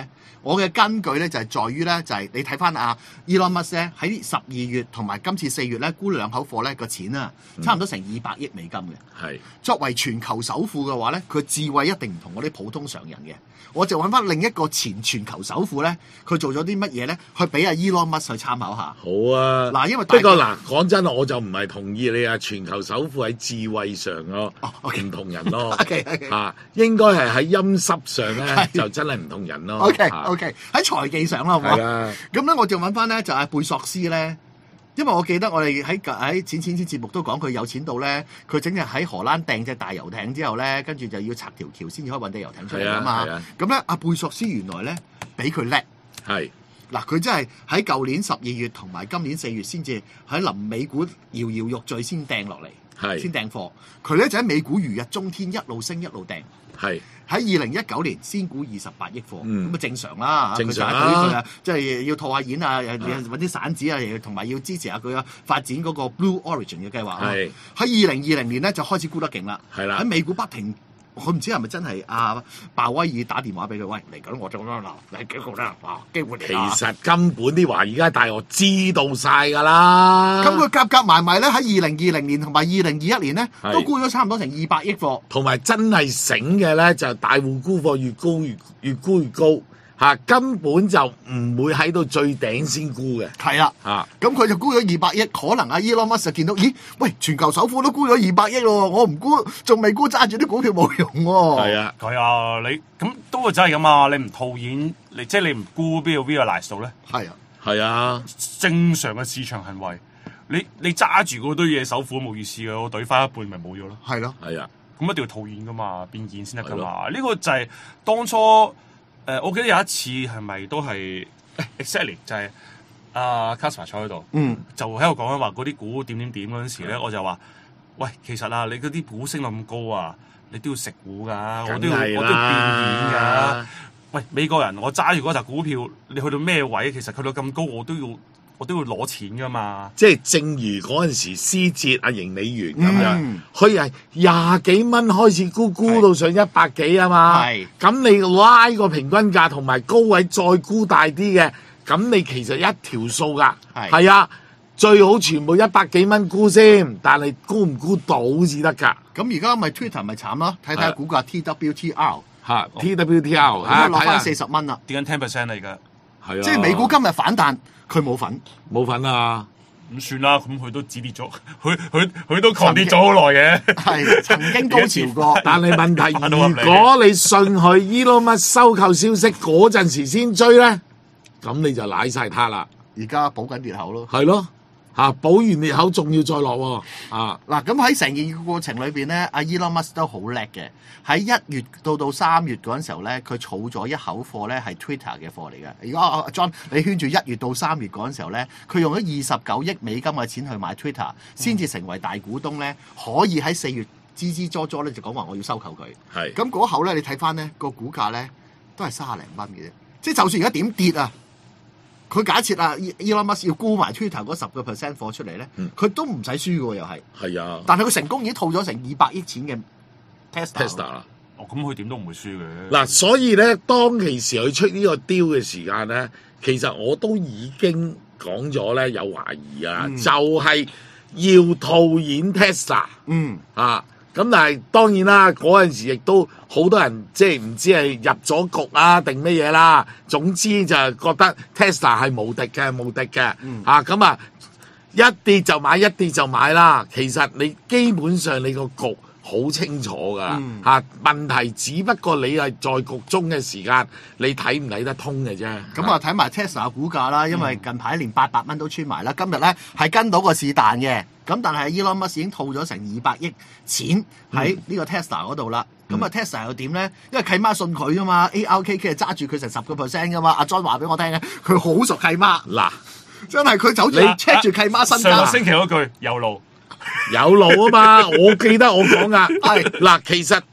Speaker 3: 我嘅根據咧就係在於咧，就係你睇翻阿 Elon Musk 咧喺十二月同埋今次四月咧沽兩口貨咧個錢啊，差唔多成二百億美金嘅。
Speaker 1: 係、嗯、
Speaker 3: 作為全球首富嘅話咧，佢智慧一定唔同嗰啲普通常人嘅。我就揾翻另一個前全球首富咧，佢做咗啲乜嘢咧？去俾阿 Elon Musk 去參考下。
Speaker 1: 好啊，
Speaker 3: 嗱，因為
Speaker 1: 不過嗱，講真我就唔係同意你啊，全球首富喺智慧上咯，唔、oh, okay. 同人咯，嚇、
Speaker 3: okay, okay.
Speaker 1: 啊，應該係喺陰濕上咧就真係唔同人咯。
Speaker 3: OK OK，喺財技上啦，好唔好？
Speaker 1: 係啊，
Speaker 3: 咁咧我就揾翻咧就係貝索斯咧。因為我記得我哋喺喺錢錢錢節目都講佢有錢到咧，佢整日喺荷蘭訂隻大遊艇之後咧，跟住就要拆條橋先至可以揾隻遊艇出嚟啊嘛。咁咧，阿貝索斯原來咧比佢叻。係嗱，佢真係喺舊年十二月同埋今年四月先至喺臨美股搖搖欲墜先掟落嚟，先訂貨。佢咧就喺美股如日中天一路升一路掟。係喺二零一九年先估二十八億貨，咁、嗯、啊正常啦，正常啦，即係要套下演啊，揾啲散紙啊，同埋要支持下佢啊發展嗰個 Blue Origin 嘅計劃。係喺二零二零年咧就開始沽得勁啦，係啦，喺美股不停。我唔知係咪真係阿鮑威爾打電話俾佢，喂嚟緊我就咁樣嗱，你幾個啦啊機會嚟。其實根本啲華爾街大鱷知道晒㗎啦。咁佢夾夾埋埋咧，喺二零二零年同埋二零二一年咧，都沽咗差唔多成二百億貨。同埋真係醒嘅咧，就大戶沽貨越高越越沽越高。嚇，根本就唔會喺到最頂先沽嘅。係啦，嚇，咁佢就沽咗二百億，可能阿 Elon Musk 就見到，咦，喂，全球首富都沽咗二百億咯，我唔沽，仲未沽，揸住啲股票冇用喎。係啊，係啊，你咁都真係咁啊，你唔套現，你即係你唔沽，邊個 realize 到咧？係啊，係啊，正常嘅市場行為，你你揸住嗰堆嘢首富都冇意思嘅，我懟翻一半咪冇咗咯。係咯，係啊，咁一定要套現噶嘛，變現先得噶嘛。呢個就係當初。誒、呃，我記得有一次係咪都係 exactly 就係阿 Kasper 坐喺度，嗯，就喺度講緊話嗰啲股點點點嗰陣時咧，我就話：喂，其實啊，你嗰啲股升到咁高啊，你都要食股㗎，我都要我都要變現㗎。喂，美國人，我揸住嗰隻股票，你去到咩位？其實去到咁高，我都要我都要攞錢㗎嘛。即係正如嗰陣時思捷阿盈美元咁樣，佢係廿幾蚊開始沽，沽到上一百幾啊嘛。係，咁你拉個平均價同埋高位再沽大啲嘅，咁你其實一條數㗎。係，係啊，最好全部一百幾蚊沽先，但係沽唔沽到至得㗎。咁而家咪 Twitter 咪慘咯，睇睇股價 T W T R 嚇 T W T R 啊，落翻四十蚊啦，跌緊 ten percent 嚟㗎。係啊，即係美股今日反彈。佢冇份，冇份啊！咁算啦，咁佢都止跌咗，佢佢佢都狂跌咗好耐嘅。係曾經高潮過，但係問題，如果你信佢 Elon Musk 收購消息嗰陣時先追咧，咁你就舐晒他啦。而家補緊裂口咯，係咯。嚇、啊、補完裂口仲要再落喎、啊！啊嗱，咁喺成件過程裏邊咧，阿 Elon Musk 都好叻嘅。喺一月到到三月嗰陣時候咧，佢儲咗一口貨咧係 Twitter 嘅貨嚟嘅。如果阿 John 你圈住一月到三月嗰陣時候咧，佢用咗二十九億美金嘅錢去買 Twitter，先至成為大股東咧，可以喺四月吱吱喳喳咧就講話我要收購佢。係咁嗰口咧，你睇翻咧個股價咧都係三十零蚊嘅啫。即係就算而家點跌啊！佢假設啊 Elon Musk 要沽埋 Twitter 嗰十個 percent 貨出嚟咧，佢、嗯、都唔使輸嘅喎，又係。係啊。但係佢成功已經套咗成二百億錢嘅 Tesla。Tesla 啦。哦，咁佢點都唔會輸嘅。嗱，所以咧，當其時佢出呢個 deal 嘅時間咧，其實我都已經講咗咧有懷疑啊，嗯、就係要套現 Tesla。嗯。啊。咁但係當然啦，嗰陣時亦都好多人即係唔知係入咗局啊定乜嘢啦。總之就係覺得 Tesla 係無敵嘅，無敵嘅。嗯、啊咁啊，一跌就買，一跌就買啦。其實你基本上你個局好清楚噶。嗯、啊問題只不過你係在局中嘅時間，你睇唔睇得通嘅啫。咁啊睇埋 Tesla 股價啦，因為近排連八百蚊都穿埋啦。今日咧係跟到個市彈嘅。咁但係 Elon Musk 已經套咗成二百億錢喺呢個 Tesla 嗰度啦。咁啊、嗯、Tesla 又點咧？因為契媽信佢啊嘛 ，A R K K 係揸住佢成十個 percent 噶嘛。阿 John 話俾我聽嘅，佢好熟契媽。嗱，真係佢走住你 check 住契媽身家。上個星期嗰句有路有路啊嘛，我記得我講噶。係嗱，其實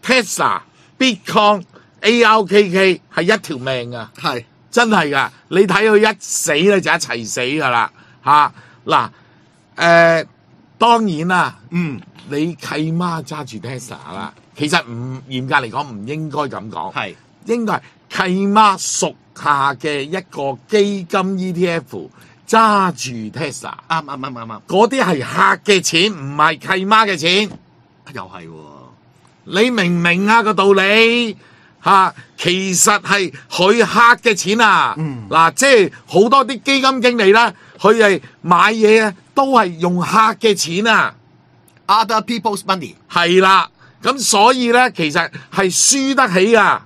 Speaker 3: Tesla、Bitcoin、A R K K 係一條命啊，係真係噶。你睇佢一死咧就一齊死噶啦嚇嗱誒。當然啦，嗯，你契媽揸住 Tesla 啦，其實唔嚴格嚟講唔應該咁講，係應該係契媽屬
Speaker 1: 下嘅一個基金 E T F 揸住 Tesla，
Speaker 3: 啱啱啱啱啱，
Speaker 1: 嗰啲係客嘅錢，唔係契媽嘅錢，
Speaker 3: 又係喎。
Speaker 1: 你明唔明啊個道理？嚇、啊，其實係佢客嘅錢啊！嗱、
Speaker 3: 嗯
Speaker 1: 啊，即係好多啲基金經理啦，佢係買嘢啊，都係用客嘅錢啊
Speaker 3: ，other people's money。
Speaker 1: 係啦，咁所以咧，其實係輸得起噶。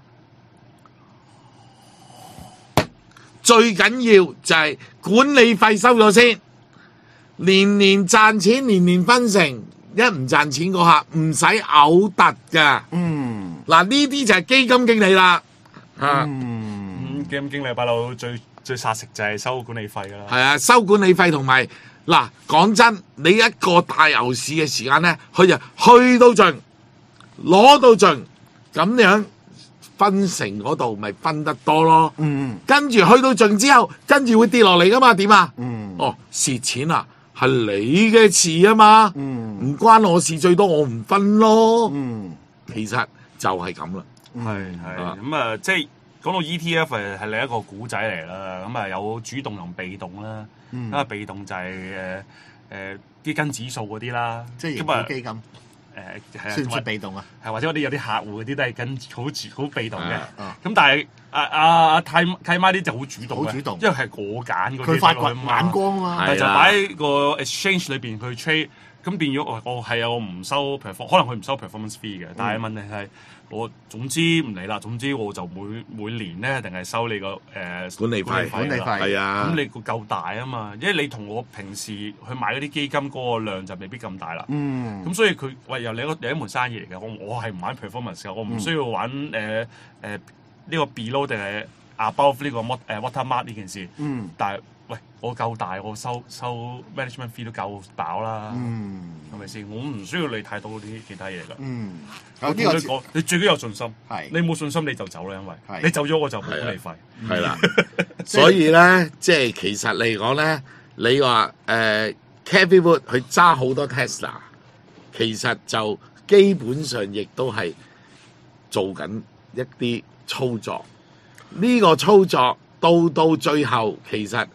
Speaker 1: 最緊要就係管理費收咗先，年年賺錢，年年分成，一唔賺錢嗰客唔使嘔突噶。
Speaker 3: 嗯，
Speaker 1: 嗱呢啲就係基金經理啦。嚇、
Speaker 3: 嗯，
Speaker 4: 基金經理把佬最最殺食就係收管理費噶啦。
Speaker 1: 係啊，收管理費同埋嗱，講真，你一個大牛市嘅時間咧，佢就去到盡，攞到盡，咁樣分成嗰度咪分得多咯。
Speaker 3: 嗯，
Speaker 1: 跟住去到盡之後，跟住會跌落嚟噶嘛？點啊？
Speaker 3: 嗯，
Speaker 1: 哦，蝕錢啊，係你嘅事啊嘛。
Speaker 3: 嗯，
Speaker 1: 唔關我事，最多我唔分咯。
Speaker 3: 嗯，
Speaker 1: 其實就係咁啦。
Speaker 4: 係係咁啊，即係講到 E T F 係係另一個古仔嚟啦。咁啊有主動同被動啦。
Speaker 3: 嗯，
Speaker 4: 因為被動就係誒誒基金指數嗰啲啦，
Speaker 3: 即係盈
Speaker 4: 咁啊
Speaker 3: 富基金，
Speaker 4: 誒係啊，
Speaker 3: 算唔
Speaker 4: 同埋
Speaker 3: 算被動啊？
Speaker 4: 係或者我哋有啲客戶嗰啲都係跟好住好被動嘅。
Speaker 3: 啊
Speaker 4: 咁但係阿阿阿契契媽啲就好主動嘅，
Speaker 3: 好主動
Speaker 4: 因為係我揀嗰啲
Speaker 3: 佢發掘
Speaker 4: 落去嘛
Speaker 3: 眼光啊嘛。
Speaker 4: 但係就
Speaker 1: 係啦
Speaker 4: 擺喺個 exchange 裏邊去 trade，咁變咗我我係啊，我唔收 perform，可能佢唔收 performance fee 嘅，但係問題係我總之唔理啦，總之我就每每年咧，定係收你個誒、呃、
Speaker 1: 管理費
Speaker 3: 管理費
Speaker 4: 啦
Speaker 1: 係啊。
Speaker 4: 咁你個夠大啊嘛，因為你同我平時去買嗰啲基金嗰個量就未必咁大啦。
Speaker 3: 嗯，
Speaker 4: 咁所以佢喂又另一個另一門生意嚟嘅，我我係唔玩 performance 嘅，我唔需要玩誒誒呢個 below 定係 above 呢個 wat 誒 watermark 呢件事。
Speaker 3: 嗯，
Speaker 4: 但係喂我夠大，我收收 management fee 都夠飽啦。
Speaker 3: 嗯，
Speaker 4: 係咪先？我唔需要你太多啲其他嘢㗎。
Speaker 3: 嗯，
Speaker 4: 我
Speaker 3: 有呢個
Speaker 4: 同你講，你最緊有信心。
Speaker 3: 係
Speaker 4: 你冇信心你就走啦，因為
Speaker 3: 係
Speaker 4: 你走咗我就冇管理費。
Speaker 1: 係啦，所以咧，即係其實嚟講咧，你話誒 Cathie Wood 佢揸好多 Tesla，其實就基本上亦都係做緊一啲操作。呢、個操作到到最後，其實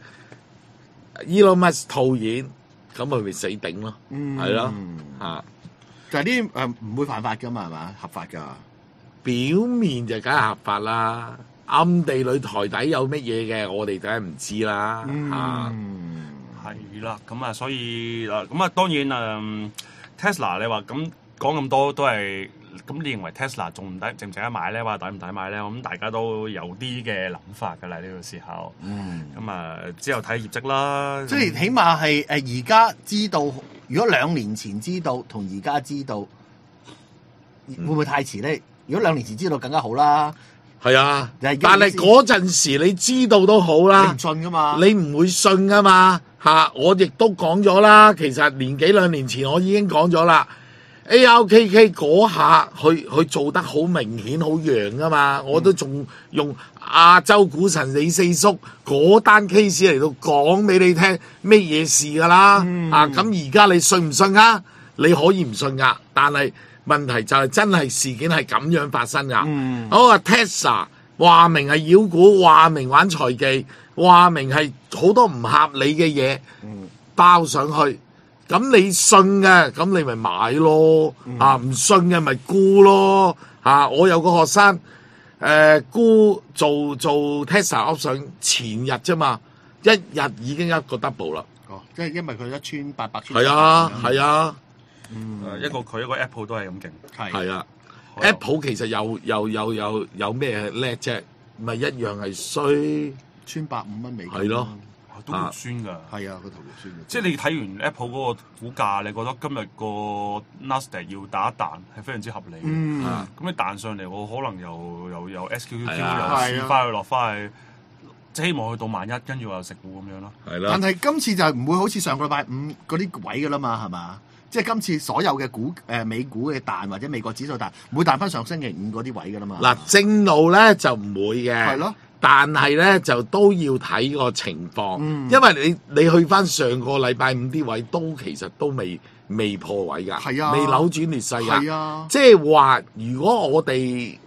Speaker 1: Elon Musk 套現，咁佢咪死頂咯，
Speaker 3: 嗯
Speaker 1: 係咯嚇。
Speaker 3: 就係啲誒唔會犯法㗎嘛，係嘛？合法㗎。
Speaker 1: 表面就梗係合法啦，暗地裏台底有乜嘢嘅，我哋梗係唔知啦嚇。
Speaker 3: 嗯，
Speaker 4: 係啦，咁啊，所以嗱，咁啊，當然誒、嗯、Tesla 你話咁講咁多都係，咁你認為 Tesla 仲唔抵值唔值得買咧？或者抵唔抵買咧？我諗大家都有啲嘅諗法㗎啦，呢、呢個時候。
Speaker 3: 嗯，
Speaker 4: 咁啊，之後睇業績啦。
Speaker 3: 即係起碼係誒而家知道，如果兩年前知道同而家知道，會唔會太遲咧？如果兩年前知道更加好啦。
Speaker 1: 係啊，
Speaker 3: 就係
Speaker 1: 但係嗰陣時你知道都好啦
Speaker 3: 你唔，信㗎嘛？
Speaker 1: 你唔會信噶嘛嚇。我亦都講咗啦，其實年幾兩年前我已經講咗啦。A R K K 嗰下佢佢做得好明顯好揚噶嘛，我都仲用亞洲股神李四叔嗰單 case 嚟到講俾你聽咩嘢事噶啦。
Speaker 3: 嗯
Speaker 1: 啊，咁而家你信唔信啊？你可以唔信噶，但係問題就係真係事件係咁樣發生噶。
Speaker 3: 嗯，
Speaker 1: 好啊 Tesla 話明係妖股，話明玩財技，話明係好多唔合理嘅嘢包上去。咁你信嘅，咁你咪買咯。
Speaker 3: 嗯、
Speaker 1: 啊，唔信嘅咪沽咯。啊，我有個學生誒、呃、沽做做 Tesla option 前日啫嘛，一日已經一個 double 啦。
Speaker 3: 哦，即係因為佢一穿八百穿。
Speaker 1: 係啊，係啊，
Speaker 3: 嗯，
Speaker 4: 誒一個佢一個 Apple 都係咁勁。
Speaker 3: 係
Speaker 1: 係啊。
Speaker 4: 好
Speaker 1: Apple 其實有有有有有咩叻啫？咪一樣係衰。
Speaker 3: 穿百五蚊美金。
Speaker 1: 係咯。
Speaker 4: 都肉酸㗎，
Speaker 3: 係啊，個頭肉酸嘅。
Speaker 4: 即係你睇完 Apple 嗰個股價，你覺得今日個 Nasdaq 要打一彈係非常之合理。
Speaker 3: 嗯，
Speaker 4: 咁你彈上嚟，我可能又又又 S Q Q 又
Speaker 1: 係啊
Speaker 4: 試翻去落翻去，即係希望去到萬一，跟住我又食股咁樣咯。
Speaker 1: 係啦
Speaker 3: 但。係今次就唔會好似上個禮拜五嗰啲位㗎啦嘛，係嘛？即係今次所有嘅股誒、呃、美股嘅彈或者美國指數彈，唔會彈翻上星期五嗰啲位㗎啦嘛。
Speaker 1: 嗱，正路咧就唔會嘅。
Speaker 3: 係咯。
Speaker 1: 但係咧就都要睇個情況，
Speaker 3: 嗯、
Speaker 1: 因為你你去翻上個禮拜五啲位都其實都未未破位㗎，
Speaker 3: 係啊，
Speaker 1: 未扭轉劣勢㗎，
Speaker 3: 係啊，
Speaker 1: 即係話如果我哋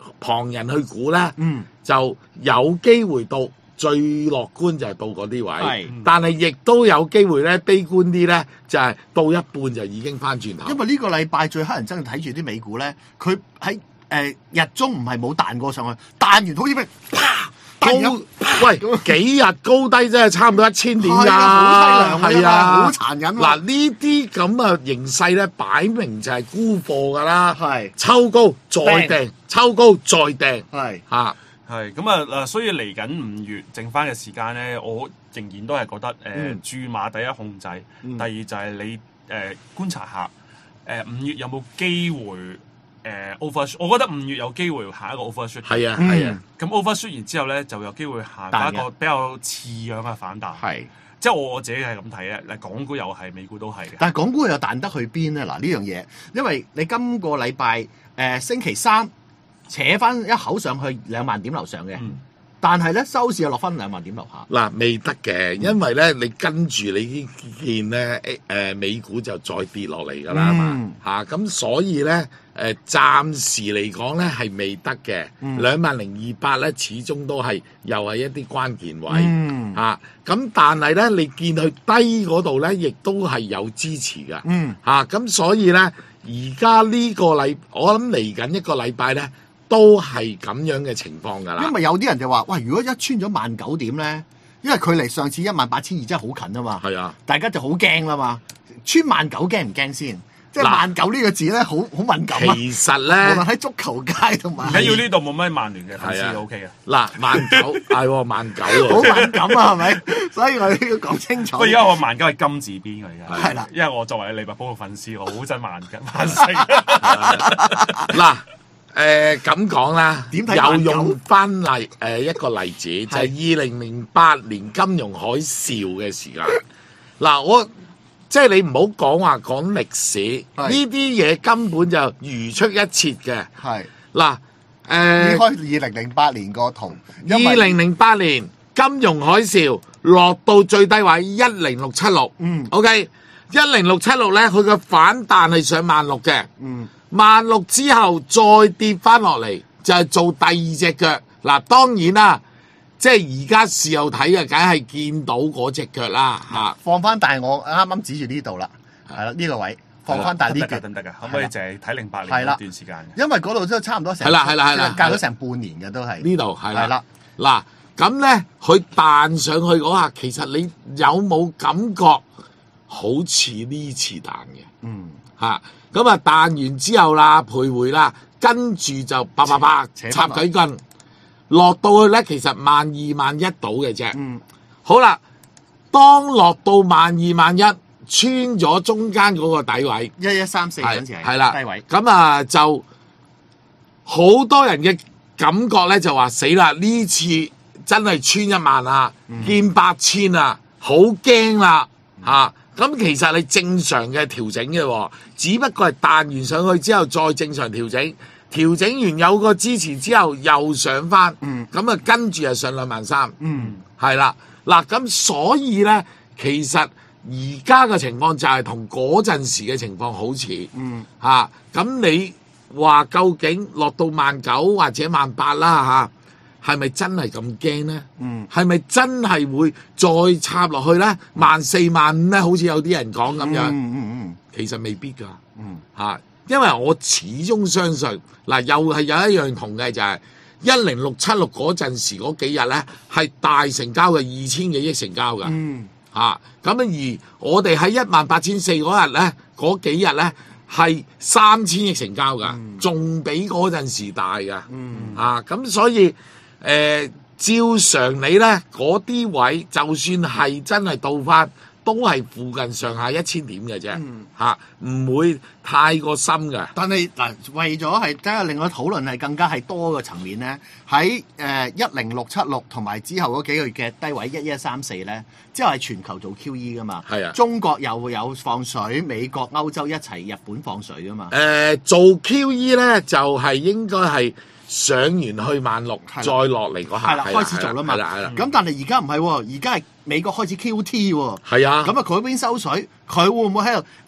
Speaker 1: 旁人去估咧，
Speaker 3: 嗯，
Speaker 1: 就有機會到最樂觀就係到嗰啲位，
Speaker 3: 係
Speaker 1: 但係亦都有機會咧悲觀啲咧，就係、是、到一半就已經翻轉頭。
Speaker 3: 因為呢個禮拜最乞人憎睇住啲美股咧，佢喺誒日中唔係冇彈過上去，彈完好似咩啪
Speaker 1: 高喂幾日高低真係差唔多一千點㗎，
Speaker 3: 係啊，好殘忍。
Speaker 1: 嗱呢啲咁嘅形勢咧，擺明就係沽貨㗎啦，
Speaker 3: 係
Speaker 1: 抽高再掟，抽高再掟，
Speaker 3: 係
Speaker 1: 嚇。
Speaker 4: 係咁啊！嗱，所以嚟緊五月剩翻嘅時間咧，我仍然都係覺得誒、呃
Speaker 3: 嗯、
Speaker 4: 注碼第一控制，
Speaker 3: 嗯、
Speaker 4: 第二就係你誒、呃、觀察下誒五、呃、月有冇機會誒、呃、overshoot。我覺得五月有機會下一個 overshoot。
Speaker 1: 係啊係啊，
Speaker 4: 咁 overshoot 完之後咧，就有機會下一個比較似樣嘅反彈。
Speaker 3: 係，
Speaker 4: 即係我我自己係咁睇咧。嗱，港股又係，美股都係嘅。
Speaker 3: 但係港股又彈得去邊咧？嗱呢樣嘢，因為你今個禮拜誒星期三。扯翻一口上去兩萬點樓上嘅，嗯、但係咧收市又落翻兩萬點樓下。
Speaker 1: 嗱，未得嘅，因為咧你跟住你見咧誒美股就再跌落嚟㗎啦嘛嚇，咁所以咧誒、呃、暫時嚟講咧係未得嘅，兩萬零二百咧始終都係又係一啲關鍵位嚇，咁、
Speaker 3: 嗯
Speaker 1: 啊、但係咧你見佢低嗰度咧，亦都係有支持㗎嚇，咁、啊、所以咧而家呢個禮我諗嚟緊一個禮拜咧。都係咁樣嘅情況㗎啦，
Speaker 3: 因為有啲人就話：喂，如果一穿咗萬九點咧，因為距離上次一萬八千二真係好近啊嘛。係啊，大家就好驚啦嘛。穿萬九驚唔驚先？即係萬九呢個字咧，好好敏感啊。
Speaker 1: 其實咧，
Speaker 3: 無論喺足球界同埋，
Speaker 4: 唔緊要呢度冇咩曼聯嘅粉絲 O K 嘅。
Speaker 1: 嗱，萬九係喎，萬九喎，
Speaker 3: 好敏感啊，係咪？所以我哋要講清楚。
Speaker 4: 不過而家我萬九係金字邊㗎，而家
Speaker 3: 係啦，
Speaker 4: 因為我作為利物浦嘅粉絲，我好憎萬嘅萬四。
Speaker 1: 嗱。誒咁講啦，
Speaker 3: 點睇
Speaker 1: 又用翻例誒、呃、一個例子，就係二零零八年金融海嘯嘅時間。嗱，我即係你唔好講話講歷史，呢啲嘢根本就如出一轍嘅。係嗱誒，
Speaker 3: 你開二零零八年個圖，
Speaker 1: 二零零八年金融海嘯落到最低位一零六七六，嗯 ，OK， 一零六七六咧，佢嘅反彈係上萬六嘅，嗯。萬六之後再跌翻落嚟，就係、是、做第二隻腳。嗱，當然啦，即係而家事後睇嘅，梗係見到嗰隻腳啦嚇。
Speaker 3: 放翻大我啱啱指住呢度啦，係啦呢個位放翻大呢腳
Speaker 4: 得唔得㗎？可唔可以淨係睇零八年一段時間？
Speaker 3: 因為嗰度都差唔多成係啦係啦係啦，隔咗成半年嘅都係
Speaker 1: 呢度係啦。係啦，嗱咁咧，佢彈上去嗰下，其實你有冇感覺好似呢次彈嘅？嗯嚇。咁啊，彈完之後啦，徘徊啦，跟住就啪啪啪插幾棍，落到去咧，其實萬二萬一到嘅啫。嗯，好啦，當落到萬二萬一，穿咗中間嗰個底位，
Speaker 3: 一一三四嗰陣時係
Speaker 1: 啦，
Speaker 3: 低位。
Speaker 1: 咁啊，就好多人嘅感覺咧，就話死啦！呢次真係穿一萬啦，嗯、見八千啦，好驚啦嚇！咁其實係正常嘅調整嘅，只不過係彈完上去之後再正常調整，調整完有個支持之後又上翻，咁啊跟住就上兩萬三，係啦，嗱咁所以咧，其實而家嘅情況就係同嗰陣時嘅情況好似，嚇、嗯，咁、啊、你話究竟落到萬九或者萬八啦嚇？係咪真係咁驚咧？嗯，係咪真係會再插落去咧？萬四萬五咧，好似有啲人講咁樣。嗯嗯嗯，其實未必㗎。嗯，嚇，因為我始終相信嗱，又係有一樣同嘅就係一零六七六嗰陣時嗰幾日咧，係大成交嘅二千幾億成交㗎。嗯，嚇，咁而我哋喺一萬八千四嗰日咧，嗰幾日咧係三千億成交㗎，仲、嗯、比嗰陣時大㗎。嗯，啊，咁所以。誒、呃、照常理咧，嗰啲位就算係真係到翻，都係附近上下一千點嘅啫，嚇唔、嗯啊、會太過深嘅。但係嗱，為咗係睇下另外討論係更加係多個層面咧，喺誒一零六七六同埋之後嗰幾個月嘅低位一一三四咧，之後係全球做 Q E 噶嘛，係啊，中國又會有放水，美國、歐洲一齊，日本放水噶嘛。誒、呃、做 Q E 咧就係、是、應該係。上完去萬六，再落嚟嗰下，係啦，開始做啦嘛。係啦，係啦。咁但係而家唔係喎，而家係美國開始 Q T 喎。係啊。咁啊，佢邊收水，佢會唔會喺度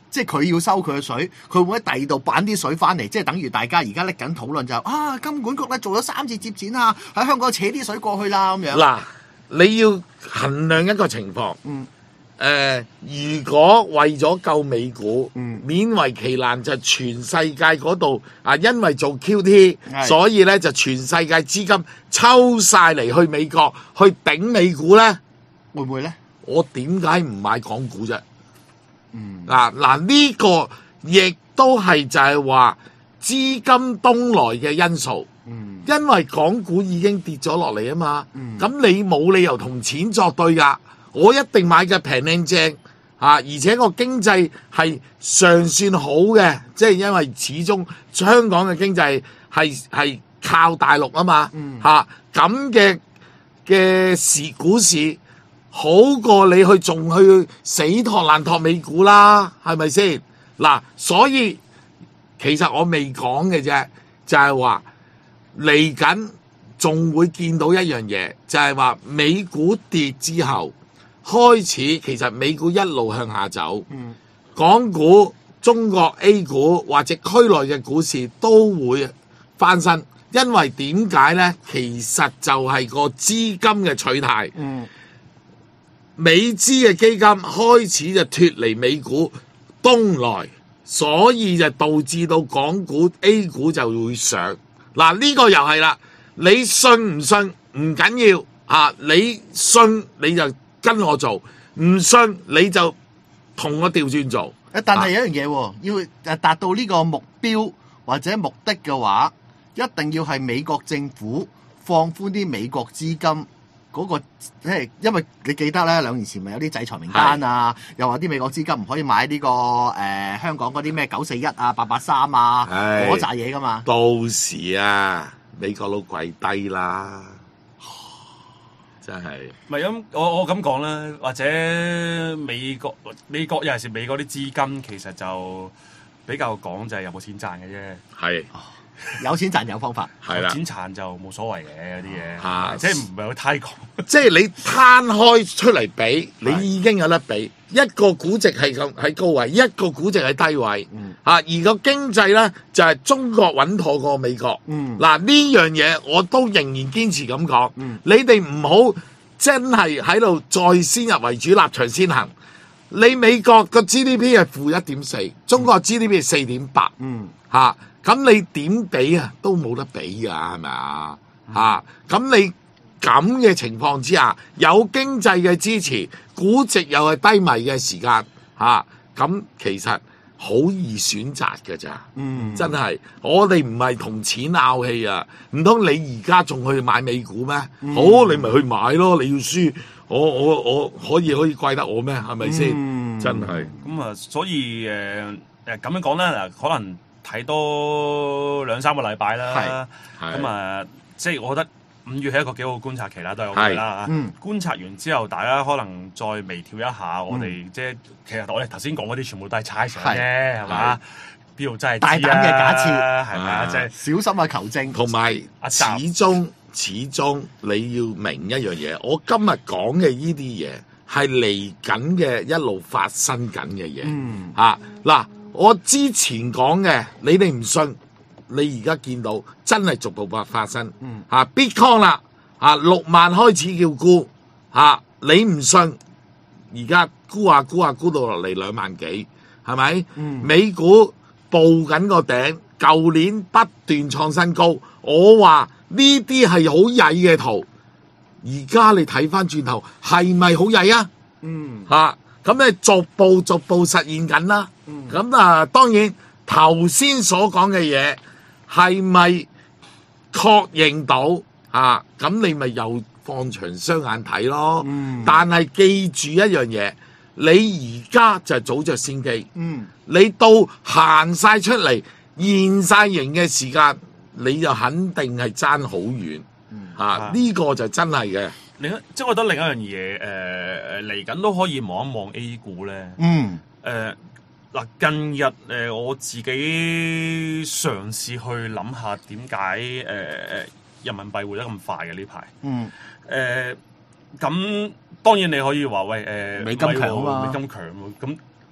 Speaker 3: 即係佢要收佢嘅水，佢會唔會喺第二度擺啲水翻嚟？即係等於大家而家拎緊討論就啊，金管局咧做咗三次接錢啊，喺香港扯啲水過去啦咁樣。
Speaker 1: 嗱，你要衡量一個情況。
Speaker 3: 嗯。
Speaker 1: 誒、呃，如果為咗救美股，
Speaker 3: 嗯、
Speaker 1: 勉為其難就全世界嗰度啊，因為做 Q T，所以咧就全世界資金抽晒嚟去美國去頂美股咧，
Speaker 3: 會唔會咧？
Speaker 1: 我點解唔買港股啫？
Speaker 3: 嗯，嗱
Speaker 1: 嗱呢個亦都係就係話資金東來嘅因素，
Speaker 3: 嗯，
Speaker 1: 因為港股已經跌咗落嚟啊嘛，咁、
Speaker 3: 嗯、
Speaker 1: 你冇理由同錢作對噶。我一定買嘅平靚正啊！而且個經濟係尚算好嘅，即係因為始終香港嘅經濟係係靠大陸啊嘛嚇，咁嘅嘅市股市好過你去仲去死托爛托美股啦，係咪先？嗱，所以其實我未講嘅啫，就係話嚟緊仲會見到一樣嘢，就係話美股跌之後。開始其實美股一路向下走，
Speaker 3: 嗯、
Speaker 1: 港股、中國 A 股或者區內嘅股市都會翻身，因為點解呢？其實就係個資金嘅取態，
Speaker 3: 嗯、
Speaker 1: 美資嘅基金開始就脫離美股東來，所以就導致到港股 A 股就會上。嗱，呢個又係啦，你信唔信唔緊要啊，你信你就跟我做，唔信你就同我調轉做。
Speaker 3: 誒，但係有一樣嘢喎，要誒達到呢個目標或者目的嘅話，一定要係美國政府放寬啲美國資金嗰、嗰個，即係因為你記得咧，兩年前咪有啲制裁名單啊，又話啲美國資金唔可以買呢、呢個誒、呃、香港嗰啲咩九四一啊、八八三啊嗰扎嘢噶嘛。
Speaker 1: 到時啊，美國佬跪低啦。真係，
Speaker 4: 唔係咁，我我咁講啦，或者美國美國尤其是美國啲資金，其實就比較講就係有冇錢賺嘅啫。
Speaker 1: 係，
Speaker 3: 有錢賺有方法，
Speaker 1: 係啦，
Speaker 4: 有錢賺就冇所謂嘅嗰啲嘢，
Speaker 1: 啊，
Speaker 4: 即係唔係好太講。
Speaker 1: 即係你攤開出嚟比，你已經有得比。一個估值係咁喺高位，一個估值喺低位，
Speaker 3: 嗯、
Speaker 1: 啊，而個經濟咧就係、是、中國穩妥過美國。嗱、
Speaker 3: 嗯，
Speaker 1: 呢樣嘢我都仍然堅持咁講。
Speaker 3: 嗯、
Speaker 1: 你哋唔好真係喺度再先入為主，立場先行。你美國個 G D P 係負一點四，中國 G D P 係四點八。
Speaker 3: 嗯，
Speaker 1: 嚇，咁你點比啊？都冇得比㗎，係咪啊？嚇，咁你。咁嘅情況之下，有經濟嘅支持，估值又係低迷嘅時間，嚇、啊、咁其實好易選擇嘅咋，
Speaker 3: 嗯，
Speaker 1: 真係我哋唔係同錢拗氣啊，唔通你而家仲去買美股咩？
Speaker 3: 嗯、
Speaker 1: 好，你咪去買咯，你要輸，我我我可以可以怪得我咩？係咪先？
Speaker 3: 嗯、
Speaker 1: 真係
Speaker 4: 咁啊，所以誒誒咁樣講咧，嗱，可能睇多兩三個禮拜啦，咁啊，即係我覺得。五月係一個幾好嘅觀察期啦，都係好嘅啦嚇。嗯、觀察完之後，大家可能再微調一下我哋，嗯、即係其實我哋頭先講嗰啲全部都係猜想啫，係嘛？邊度真係
Speaker 3: 大膽嘅假設，
Speaker 4: 係咪啊？即係
Speaker 3: 小心啊求證。
Speaker 1: 同埋始終始終你要明一樣嘢，我今日講嘅呢啲嘢係嚟緊嘅一路發生緊嘅嘢。
Speaker 3: 嗯，
Speaker 1: 嚇嗱、啊，我之前講嘅，你哋唔信。你而家見到真係逐步發發生，
Speaker 3: 嗯
Speaker 1: 嚇 Bitcoin 啦，嚇六萬開始叫沽，嚇、啊、你唔信，而家沽下沽下沽到落嚟兩萬幾，係咪？
Speaker 3: 嗯、美
Speaker 1: 股報緊個頂，舊年不斷創新高，我話呢啲係好曳嘅圖，而家你睇翻轉頭係咪好曳啊？
Speaker 3: 嗯，
Speaker 1: 嚇咁你逐步逐步實現緊啦，咁、嗯、啊當然頭先所講嘅嘢。係咪確認到啊？咁你咪又放長雙眼睇咯。
Speaker 3: 嗯、但
Speaker 1: 係記住一樣嘢，你而家就係早着先機。
Speaker 3: 嗯、
Speaker 1: 你到行晒出嚟現晒形嘅時間，你就肯定係爭好遠。
Speaker 3: 嗯、
Speaker 1: 啊，呢、這個就真係嘅。
Speaker 4: 另一即係我覺得另一樣嘢，誒誒嚟緊都可以望一望 A 股咧。
Speaker 3: 嗯，
Speaker 4: 誒。呃嗱，近日誒、呃、我自己嘗試去諗下點解誒人民幣匯得咁快嘅呢排？
Speaker 3: 嗯。
Speaker 4: 誒咁、呃、當然你可以話喂誒、呃、
Speaker 3: 美金強啊嘛，
Speaker 4: 美金強喎。咁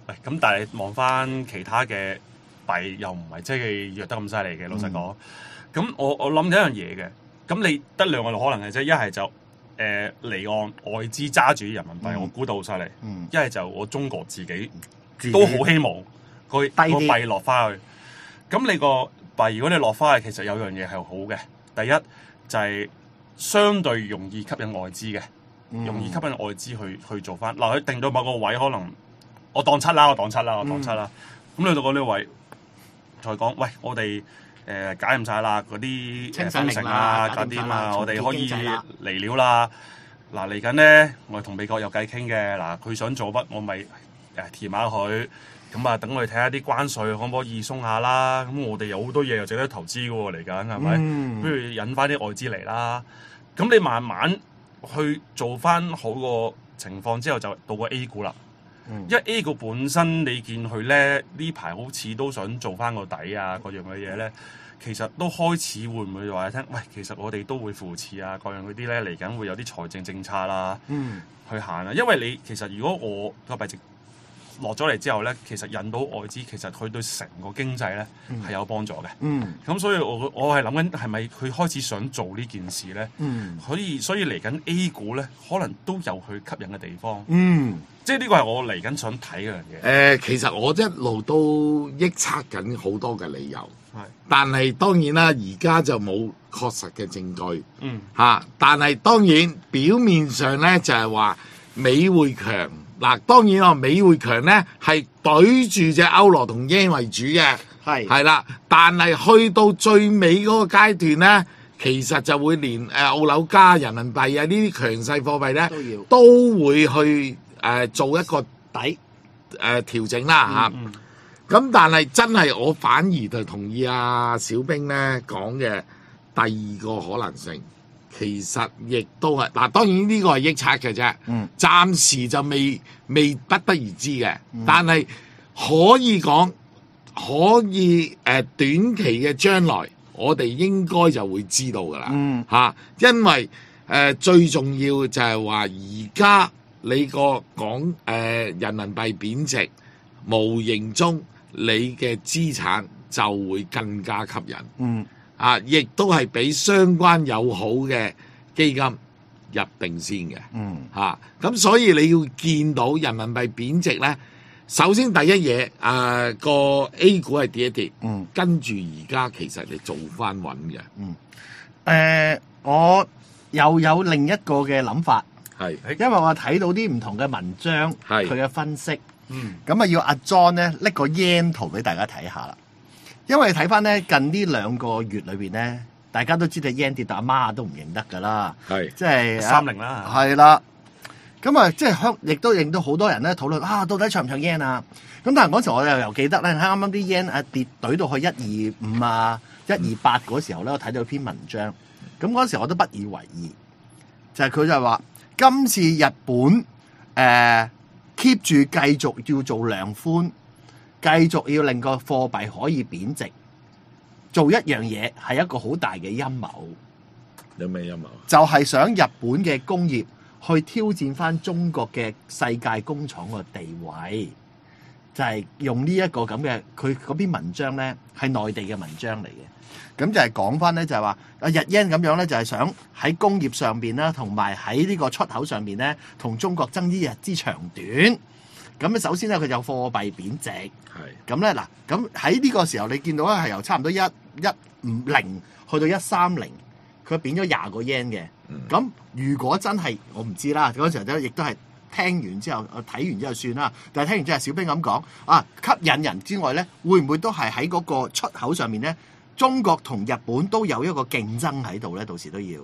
Speaker 4: 咁但係望翻其他嘅幣又唔係即係弱得咁犀利嘅，老實講。咁、嗯、我我諗緊一樣嘢嘅，咁你得兩個可能嘅啫，一係就誒離岸外資揸住人民幣，嗯、我估到好犀利；一係、嗯、就我中國自己，自己都好希望佢個幣落翻去。咁你個幣如果你落翻去，其實有樣嘢係好嘅。第一就係、是、相對容易吸引外資嘅，嗯、容易吸引外資去去做翻。嗱，佢定到某個位，可能我當七啦，我當七啦，我當七啦。咁你、嗯、到嗰呢位再講，喂，我哋。誒、呃、解唔晒啦，嗰啲封城啊、嗰啲嘛，我哋可以嚟料啦。嗱嚟緊咧，我哋同美國有偈傾嘅。嗱，佢想做乜，我咪誒填下佢。咁啊，等我哋睇下啲關稅可唔可以鬆下啦。咁我哋有好多嘢又值得投資嘅喎，嚟緊係咪？嗯、不如引翻啲外資嚟啦。咁你慢慢去做翻好個情況之後，就到個 A 股啦。嗯、因為 A 股本身你見佢咧呢排好似都想做翻個底啊，各樣嘅嘢咧，其實都開始會唔會話你聽？喂，其實我哋都會扶持啊，各樣嗰啲咧嚟緊會有啲財政政策啦，嗯、去行啊。因為你其實如果我個幣值落咗嚟之後咧，其實引到外資，其實佢對成個經濟咧係、嗯、有幫助嘅。咁、嗯、所以我我係諗緊係咪佢開始想做呢件事咧？嗯、可以所以嚟緊 A 股咧，可能都有佢吸引嘅地方。嗯。即係呢個係我嚟緊想睇嘅樣嘢。誒、
Speaker 1: 呃，其實我一路都臆測緊好多嘅理由，係是，但係當然啦，而家就冇確實嘅證據，嗯，嚇、啊。但係當然表面上咧就係、是、話美匯強，嗱當然啊美匯強咧係對住隻歐羅同 yen 為主嘅，係係啦。但係去到最尾嗰個階段咧，其實就會連誒澳紐加、人民幣啊呢啲強勢貨幣咧都要都會去。誒、呃、做一個底誒、呃、調整啦嚇，咁、嗯嗯、但係真係我反而就同意阿、啊、小兵咧講嘅第二個可能性，其實亦都係嗱，當然呢個係臆測嘅啫，嗯、暫時就未未不得而知嘅，嗯、但係可以講可以誒、呃、短期嘅將來，我哋應該就會知道㗎啦嚇、嗯啊，因為誒、呃、最重要就係話而家。你個港誒、呃、人民幣貶值，無形中你嘅資產就會更加吸引。嗯，啊，亦都係俾相關友好嘅基金入定先嘅。嗯，嚇、啊，咁所以你要見到人民幣貶值咧，首先第一嘢誒個 A 股係跌一跌。嗯，跟住而家其實你做翻穩嘅。嗯，
Speaker 3: 誒、呃，我又有另一個嘅諗法。係，因為我睇到啲唔同嘅文章，佢嘅分析，咁啊要阿 John 咧拎個 yen 圖俾大家睇下啦。因為睇翻咧近呢兩個月裏邊咧，大家都知道 yen 跌到阿媽都唔認得噶啦，係即係
Speaker 4: 三零啦，
Speaker 3: 係啦。咁啊，即係香，亦都令到好多人咧討論啊，到底唱唔唱 yen 啊？咁但係嗰時我又又記得咧，啱啱啲 yen 啊跌懟到去一二五啊、一二八嗰時候咧，我睇到篇文章，咁嗰時我都不以為意，就係、是、佢就係話。今次日本誒 keep 住繼續要做量寬，繼續要令個貨幣可以貶值，做一樣嘢係一個好大嘅陰謀。
Speaker 1: 有咩陰謀？
Speaker 3: 就係想日本嘅工業去挑戰翻中國嘅世界工廠個地位，就係、是、用呢一個咁嘅，佢嗰篇文章咧係內地嘅文章嚟嘅。咁就係講翻咧，就係話啊日 yen 咁樣咧，就係想喺工業上邊啦，同埋喺呢個出口上邊咧，同中國爭一日之長短。咁咧，首先咧，佢就貨幣貶值。係。咁咧嗱，咁喺呢個時候，你見到咧係由差唔多一一五零去到一三零，佢貶咗廿個 yen 嘅。咁、嗯、如果真係我唔知啦，嗰時候都亦都係聽完之後，睇完之後算啦。但係聽完之後，小兵咁講啊，吸引人之外咧，會唔會都係喺嗰個出口上面咧？中國同日本都有一個競爭喺度咧，到時都要。誒、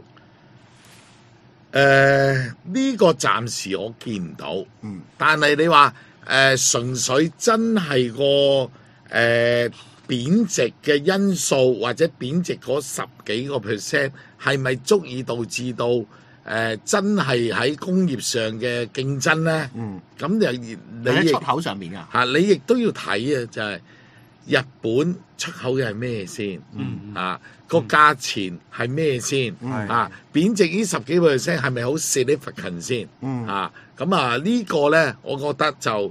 Speaker 1: 呃，呢、這個暫時我見唔到。嗯。但係你話誒、呃，純粹真係個誒、呃、貶值嘅因素，或者貶值嗰十幾個 percent，係咪足以導致到誒、呃、真係喺工業上嘅競爭咧？嗯。咁又你
Speaker 3: 喺出口上面啊？
Speaker 1: 嚇，你亦都要睇啊，就係、是。日本出口嘅係咩先？嗯、啊，個價錢係咩先？嗯、啊，貶值呢十幾個 percent 係咪好 significant 先？嗯、啊，咁啊、這個、呢個咧，我覺得就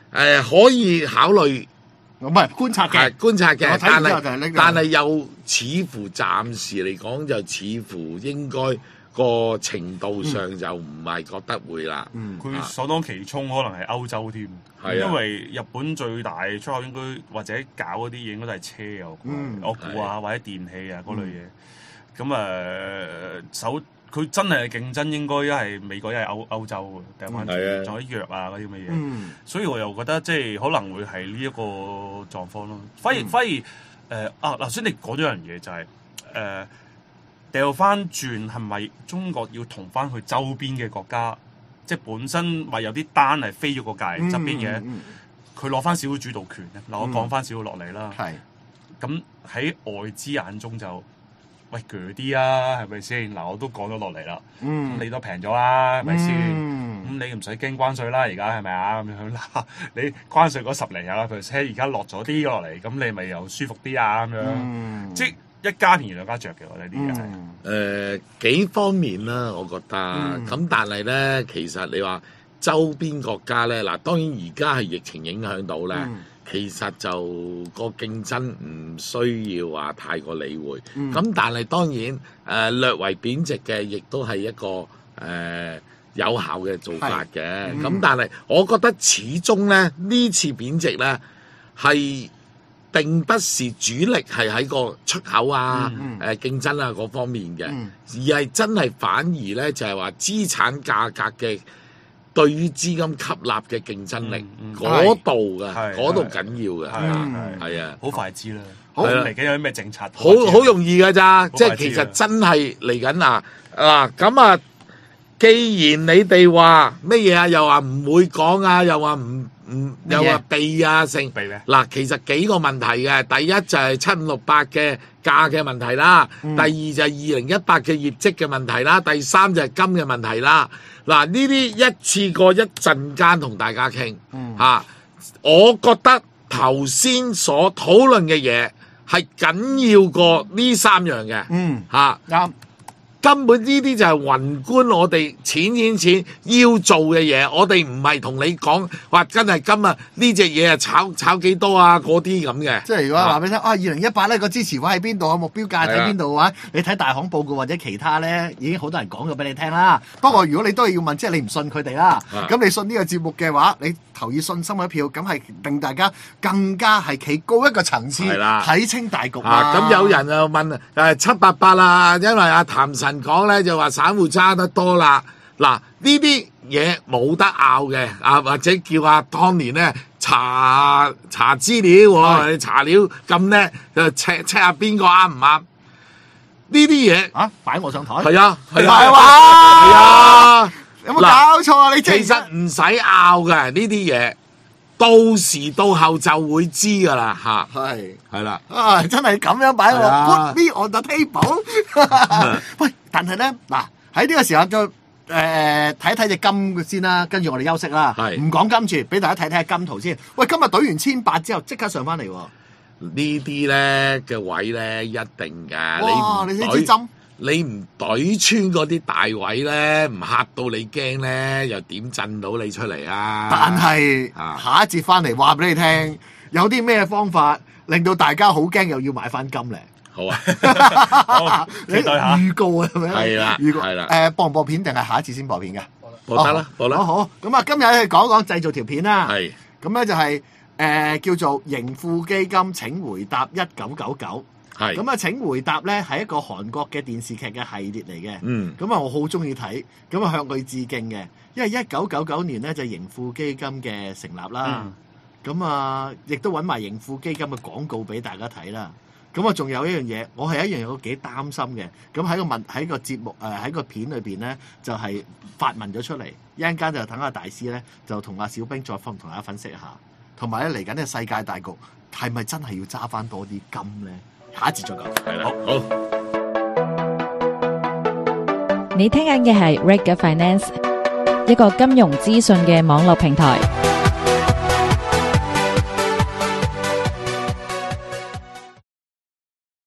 Speaker 1: 呃、可以考慮。
Speaker 3: 唔係觀察嘅，
Speaker 1: 觀察嘅，但係但係又似乎暫時嚟講就似乎應該個程度上就唔係覺得會啦。
Speaker 4: 佢、嗯、首當其衝可能係歐洲添，
Speaker 1: 係、啊、
Speaker 4: 因為日本最大出口應該或者搞嗰啲嘢應該都係車啊，
Speaker 3: 嗯、
Speaker 4: 我估啊或者電器啊嗰類嘢。咁誒、嗯、首。佢真係競爭應該一係美國一係歐歐洲嘅，掉翻轉仲有啲藥啊嗰啲咁嘅嘢，
Speaker 3: 嗯、
Speaker 4: 所以我又覺得即係可能會係呢一個狀況咯。反而、嗯、反而誒、呃、啊頭先你講咗樣嘢就係誒掉翻轉係咪中國要同翻佢周邊嘅國家，即係本身咪有啲單係飛咗個界側邊嘅，佢攞翻少少主導權咧。嗱、嗯，我講翻少少落嚟啦。係咁喺外資眼中就。喂，鋸啲啊，係咪先？嗱，我都講咗落嚟啦。嗯，你都平咗啦，係咪先？咁、嗯、你唔使驚關稅啦，而家係咪啊？咁樣嗱，你關稅嗰十零啊 percent，而家落咗啲落嚟，咁你咪又舒服啲啊？咁樣，嗯、即係一家便宜兩家着嘅，我覺得啲嘢係。誒、
Speaker 1: 嗯呃、幾方面啦，我覺得。咁、嗯、但係咧，其實你話周邊國家咧，嗱，當然而家係疫情影響到咧。嗯其實就個競爭唔需要話太過理會，咁、嗯、但係當然誒、呃、略為貶值嘅，亦都係一個誒、呃、有效嘅做法嘅。咁、嗯、但係我覺得始終咧呢次貶值咧係並不是主力係喺個出口啊、誒、嗯呃、競爭啊嗰方面嘅，嗯、而係真係反而咧就係話資產價格嘅。對於資金吸納嘅競爭力嗰度嘅，嗰度緊要嘅，係啊，
Speaker 4: 好快知啦。好嚟緊有啲咩政策？
Speaker 1: 好好容易㗎咋，即係其實真係嚟緊啊！嗱咁啊，既然你哋話乜嘢啊，又話唔會講啊，又話唔唔又話避啊，成避咩？嗱，其實幾個問題嘅，第一就係七五六八嘅價嘅問題啦，第二就係二零一八嘅業績嘅問題啦，第三就係金嘅問題啦。嗱，呢啲一次過一陣間同大家傾嚇、嗯啊，我覺得頭先所討論嘅嘢係緊要過呢三樣嘅，
Speaker 3: 嗯
Speaker 1: 嚇啱。
Speaker 3: 啊
Speaker 1: 根本呢啲就係宏觀我哋錢錢錢要做嘅嘢，我哋唔係同你講話真係今日呢隻嘢啊炒炒幾多啊嗰啲咁嘅。
Speaker 3: 即係如果話俾你聽，啊二零一八咧個支持位喺邊度啊，目標價喺邊度嘅話，你睇大行報告或者其他咧，已經好多人講咗俾你聽啦。不過如果你都係要問，即係你唔信佢哋啦，咁你信呢個節目嘅話，你投以信心一票，咁係令大家更加係企高一個層次，睇清大局啊。
Speaker 1: 咁有人就問誒七八八啦，因為阿譚神講咧就話散戶揸得多啦。嗱，呢啲嘢冇得拗嘅，啊或者叫阿當年咧查查資料，你查料咁叻，就 check check 下邊個啱唔啱？呢啲嘢
Speaker 3: 啊擺我上台，
Speaker 1: 係啊係
Speaker 3: 啊
Speaker 1: 係啊，
Speaker 3: 有冇搞錯啊？你
Speaker 1: 其實唔使拗嘅呢啲嘢。到時到後就會知㗎啦嚇，
Speaker 3: 係係
Speaker 1: 啦，
Speaker 3: 啊真係咁樣擺我 put me on the table。喂，但係咧嗱喺呢個時候就誒睇一睇隻金先啦，跟住我哋休息啦，唔講金住，俾大家睇睇下金圖先。喂，今日懟完千八之後即刻上翻嚟喎，
Speaker 1: 呢啲咧嘅位咧一定㗎，
Speaker 3: 哇！你先知針。
Speaker 1: 你唔懟穿嗰啲大位咧，唔嚇到你驚咧，又點震到你出嚟啊？
Speaker 3: 但係、啊、下一節翻嚟話俾你聽，有啲咩方法令到大家好驚，又要買翻金咧？
Speaker 1: 好啊，
Speaker 4: 好期待下
Speaker 3: 預告啊，係咪？
Speaker 1: 係啦，
Speaker 3: 預告
Speaker 1: 係啦。
Speaker 3: 誒、呃，播唔播片定係下一節先播片㗎？
Speaker 1: 播得啦，播啦。
Speaker 3: 好好，咁啊，今日去講講製造條片啦。
Speaker 1: 係。
Speaker 3: 咁咧就係、是、誒、呃、叫做盈富基金請回答一九九九。係咁啊！請回答咧係一個韓國嘅電視劇嘅系列嚟嘅。嗯，咁啊我好中意睇，咁啊向佢致敬嘅。因為一九九九年咧就盈富基金嘅成立啦。咁、嗯、啊，亦都揾埋盈富基金嘅廣告俾大家睇啦。咁啊，仲有一樣嘢，我係一樣嘢幾擔心嘅。咁喺個問喺個節目誒喺、呃、個片裏邊咧，就係、是、發問咗出嚟。一陣間就等阿大師咧就同阿小兵再分同大家分析一下。同埋咧嚟緊嘅世界大局係咪真係要揸翻多啲金咧？下一節再講，
Speaker 1: 係啦，好。
Speaker 5: 你聽緊嘅係 Reg Finance，一個金融資訊嘅網絡平台。